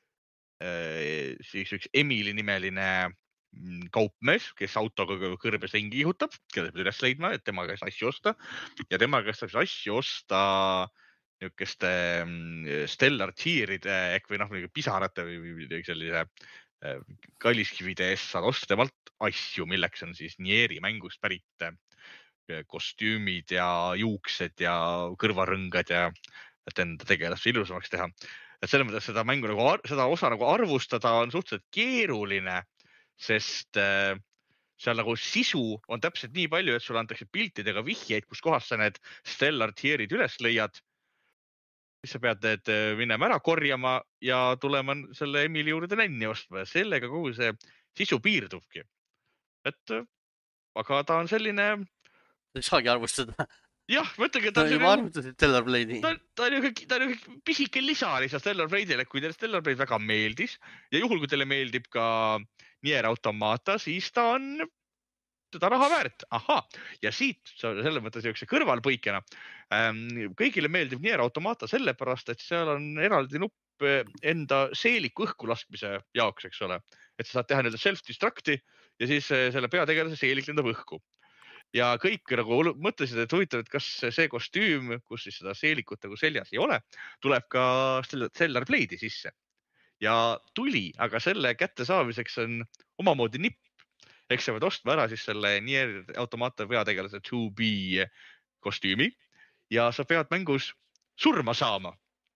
siis üks Emily nimeline kaupmees, kes autoga kõrbes ringi ihutab, keda peab üles leidma, et tema käest asju osta ja tema käest saab asju osta niisugeste Stellar tieride ehk või noh, pisarate või sellise kalliskivide eest saad osta temalt asju, milleks on siis Nieri mängust pärit kostüümid ja juuksed ja kõrvarõngad ja et enda tegelast ilusamaks teha. Et selles mõttes seda mängu nagu, seda osa nagu arvustada on suhteliselt keeruline, sest äh, seal nagu sisu on täpselt nii palju, et sulle antakse piltidega vihjeid, kus kohas sa need Stellar tierid üles leiad. Siis sa pead need minema ära korjama ja tulema selle Emily juurde nänni ostma ja sellega kogu see sisu piirdubki. Et aga ta on selline... Ei saagi arvustada. Jah, mõtlegi, et ta on juba arvutasid Stellar Blade'i. Ta, ta on üks pisike lisa lihtsalt Stellar Blade'ile, kui teile Stellar Blade väga meeldis ja juhul, kui teile meeldib ka Nier Automata, siis ta on seda raha väärt. Aha, ja siit selles mõttes üks kõrvalpõikena. Kõigile meeldib Nier Automata sellepärast, et seal on eraldi nupp enda seeliku õhku laskmise jaoks, eks ole. Et sa saad teha nii-öelda self-destructi ja siis selle peategelase seelik lendab õhku. Ja kõik nagu mõtlesid, et huvitav, et kas see kostüüm, kus siis seda seelikut nagu seljas ei ole, tuleb ka Stellar Blade'i sisse. Ja tuli, aga selle kätte saamiseks on omamoodi nipp. Eks sa võid ostma ära siis selle Nier Automata peategelase two B kostüümi ja sa pead mängus surma saama.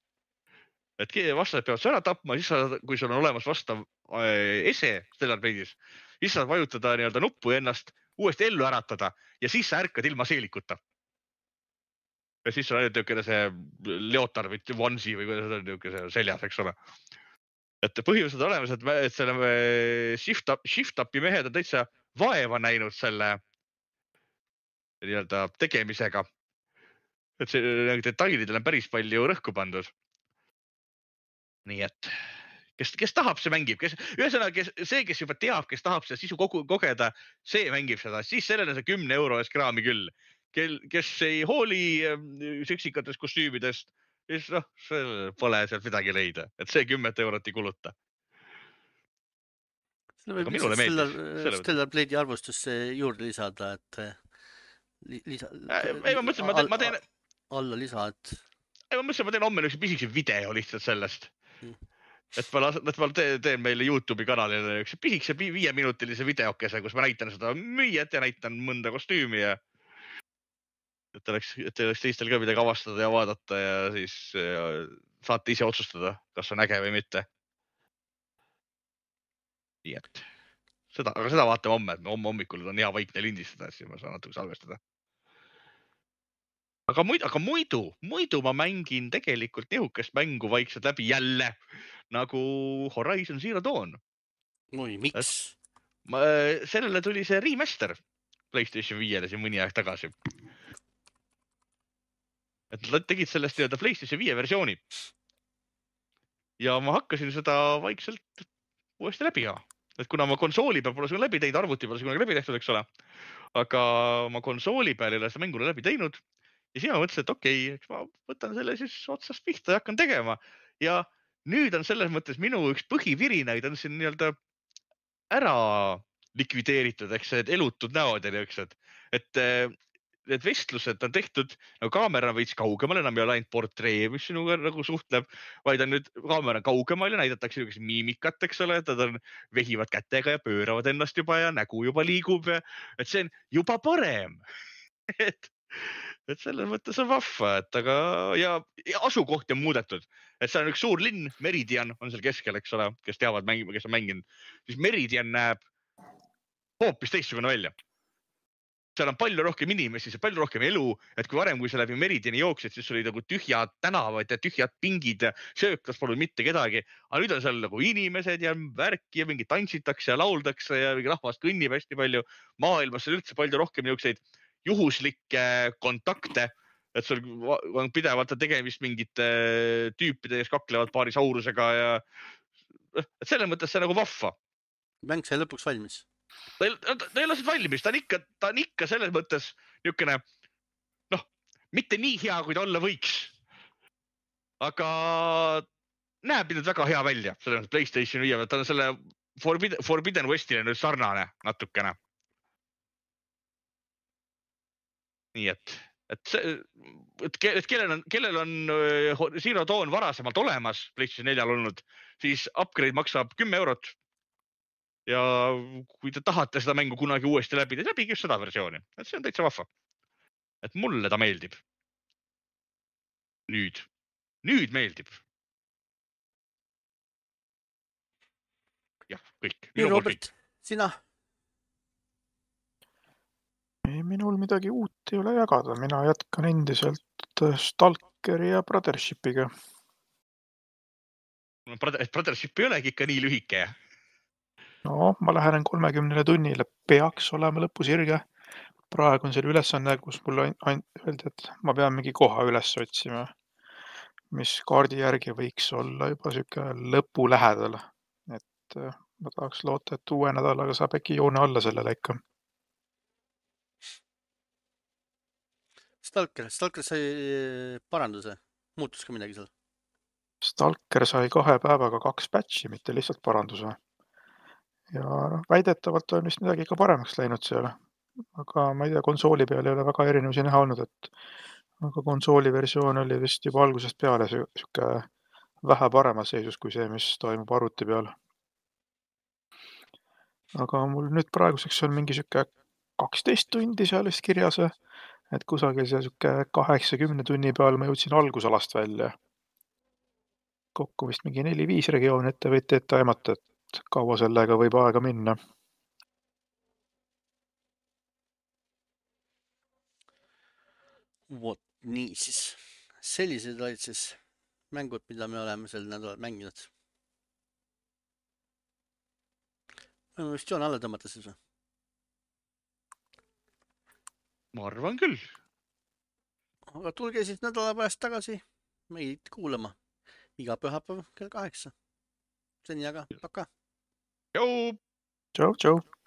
Et vastased peavad sa ära tapma, siis sa, kui sul on olemas vastav ese Stellar Blade'is, siis saad vajutada nii-öelda nuppu ja ennast uuesti ellu äratada ja siis sa ärkad ilma seelikuta. Ja siis on ainult niisugune see leotar või onesie või kuidas on niisugune seljas, eks ole. Et põhjused on olemas, et selle shift-upi mehed on täitsa vaeva näinud selle nii-öelda tegemisega. Et see detailidel on päris palju rõhku pandud. Nii et... Kes, kes tahab, see mängib. Kes, ühesõnaga, kes, see, kes juba teab, kes tahab seda sisu kogu, kogeda, see mängib seda. Siis sellele see kümne euro eest kraami küll. Kel, kes ei hooli seksikatest kostüümidest, siis noh, see pole sealt midagi leida. Et see kümmet eurot ei kuluta. Aga minule meeldis. Stellar Blade'i arvustusse juurde lisada, et lisa, ei, ma mõtlen, ma teen, ma teen... alla lisa, et... Ei, ma mõtlen, ma teen homme üks pisikese video lihtsalt sellest. Hmm. Et ma, et ma teen meile YouTube'i kanalile üks pisikse viieminutilise videokese, kus ma näitan seda müüjat ja näitan mõnda kostüümi ja et oleks, et oleks teistel ka midagi avastada ja vaadata ja siis ja saate ise otsustada, kas on äge või mitte. Nii et seda, aga seda vaatame homme, et me homme hommikul on hea vaikne lindistada, siis ma saan natuke salvestada. Aga muidu, aga muidu, muidu ma mängin tegelikult nihukest mängu vaikselt läbi jälle nagu Horizon Zero Dawn. Oi, miks? Ma, sellele tuli see remaster PlayStation viiele siin mõni aeg tagasi. Et nad tegid sellest nii-öelda PlayStation viie versiooni. Ja ma hakkasin seda vaikselt uuesti läbi. Et kuna ma konsooli peal pole seda läbi teinud, arvuti peal seda läbi tehtud, eks ole. Aga ma konsooli peal ei ole seda mängule läbi teinud. ja siis ma mõtlesin, et okei okay,, eks ma võtan selle siis otsast pihta ja hakkan tegema. Ja nüüd on selles mõttes minu üks põhivirinaid on siin nii-öelda ära likvideeritud, eks need elutud näod ja niisugused, et need vestlused on tehtud, no kaamera veits kaugemal, enam ei ole ainult portree, mis sinuga nagu suhtleb, vaid on nüüd kaamera kaugemal ja näidatakse niisugust miimikat, eks ole, et nad on, vehivad kätega ja pööravad ennast juba ja nägu juba liigub ja et see on juba parem. et, et selles mõttes on vahva, et aga ja, ja asukohti on muudetud, et see on üks suur linn, Meridian on seal keskel, eks ole, kes teavad mängima, kes on mänginud, siis Meridian näeb hoopis teistsugune välja. Seal on palju rohkem inimesi, see palju rohkem elu, et kui varem, kui sa läbi Meridiani jooksid, siis oli nagu tühjad tänavad ja tühjad pingid ja sööklas polnud mitte kedagi. Aga nüüd on seal nagu inimesed ja värki ja mingi tantsitakse ja lauldakse ja mingi rahvast kõnnib hästi palju. Maailmas on üldse palju rohkem niisuguseid juhuslikke kontakte, et sul on pidevalt tegemist mingite tüüpide, kes kaklevad paari saurusega ja et selles mõttes see nagu vahva. Mäng sai lõpuks valmis. Ta ei, ta ei ole valmis, ta on ikka, ta on ikka selles mõttes niisugune, noh, mitte nii hea, kui ta olla võiks. Aga näeb nüüd väga hea välja, selles mõttes PlayStation viie, ta on selle Forbidden, Forbidden Westile nüüd sarnane natukene. Nii et, et, see, et, et kellel on, kellel on Zero Dawn varasemalt olemas, PlayStation neljal olnud, siis upgrade maksab kümme eurot. Ja kui te tahate seda mängu kunagi uuesti läbi, te läbige just seda versiooni. Et see on täitsa vahva. Et mulle ta meeldib. Nüüd. Nüüd meeldib. Jah, kõik. Nii, Robert, sina? Ei, minul midagi uut ei ole jagada. Mina jätkan endiselt Stalkeri ja Brothershipiga. Brothership ei olegi ikka nii lühike. No, ma lähenen kolmekümnele tunnile, peaks olema lõpusirge. Praegu on selle ülesanne, kus mulle öeldi, et ma pean mingi koha üles otsima, mis kaardi järgi võiks olla juba siuke lõpu lähedal. Et ma tahaks loota, et uue nädalaga saab äkki joone alla sellele ikka. Stalker, Stalker sai paranduse, muutus ka midagi seal? Stalker sai kahe päevaga kaks patchi, mitte lihtsalt paranduse. Ja väidetavalt on vist midagi ka paremaks läinud seal, aga ma ei tea, konsooli peal ei ole väga erinevusi näha olnud, et aga konsooli versioon oli vist juba algusest peale siuke vähe paremas seisus kui see, mis toimub arvuti peal. Aga mul nüüd praeguseks on mingi siuke kaksteist tundi seal vist kirjas, et kusagil see siuke kaheksakümne tunni peal ma jõudsin algusalast välja. Kokku vist mingi neli viis regioon ette võite ette aimata, et kaua sellega võib aega minna. Vot nii siis. Sellised olid siis mängud, mida me oleme sel nädalal mänginud. Võime vist joon alla tõmmata siis või? Ma arvan küll. Aga tulge siis nädala pärast tagasi meid kuulama. Iga pühapäev kell kaheksa. Seni aga, paka. Tšau! Tšau, tšau!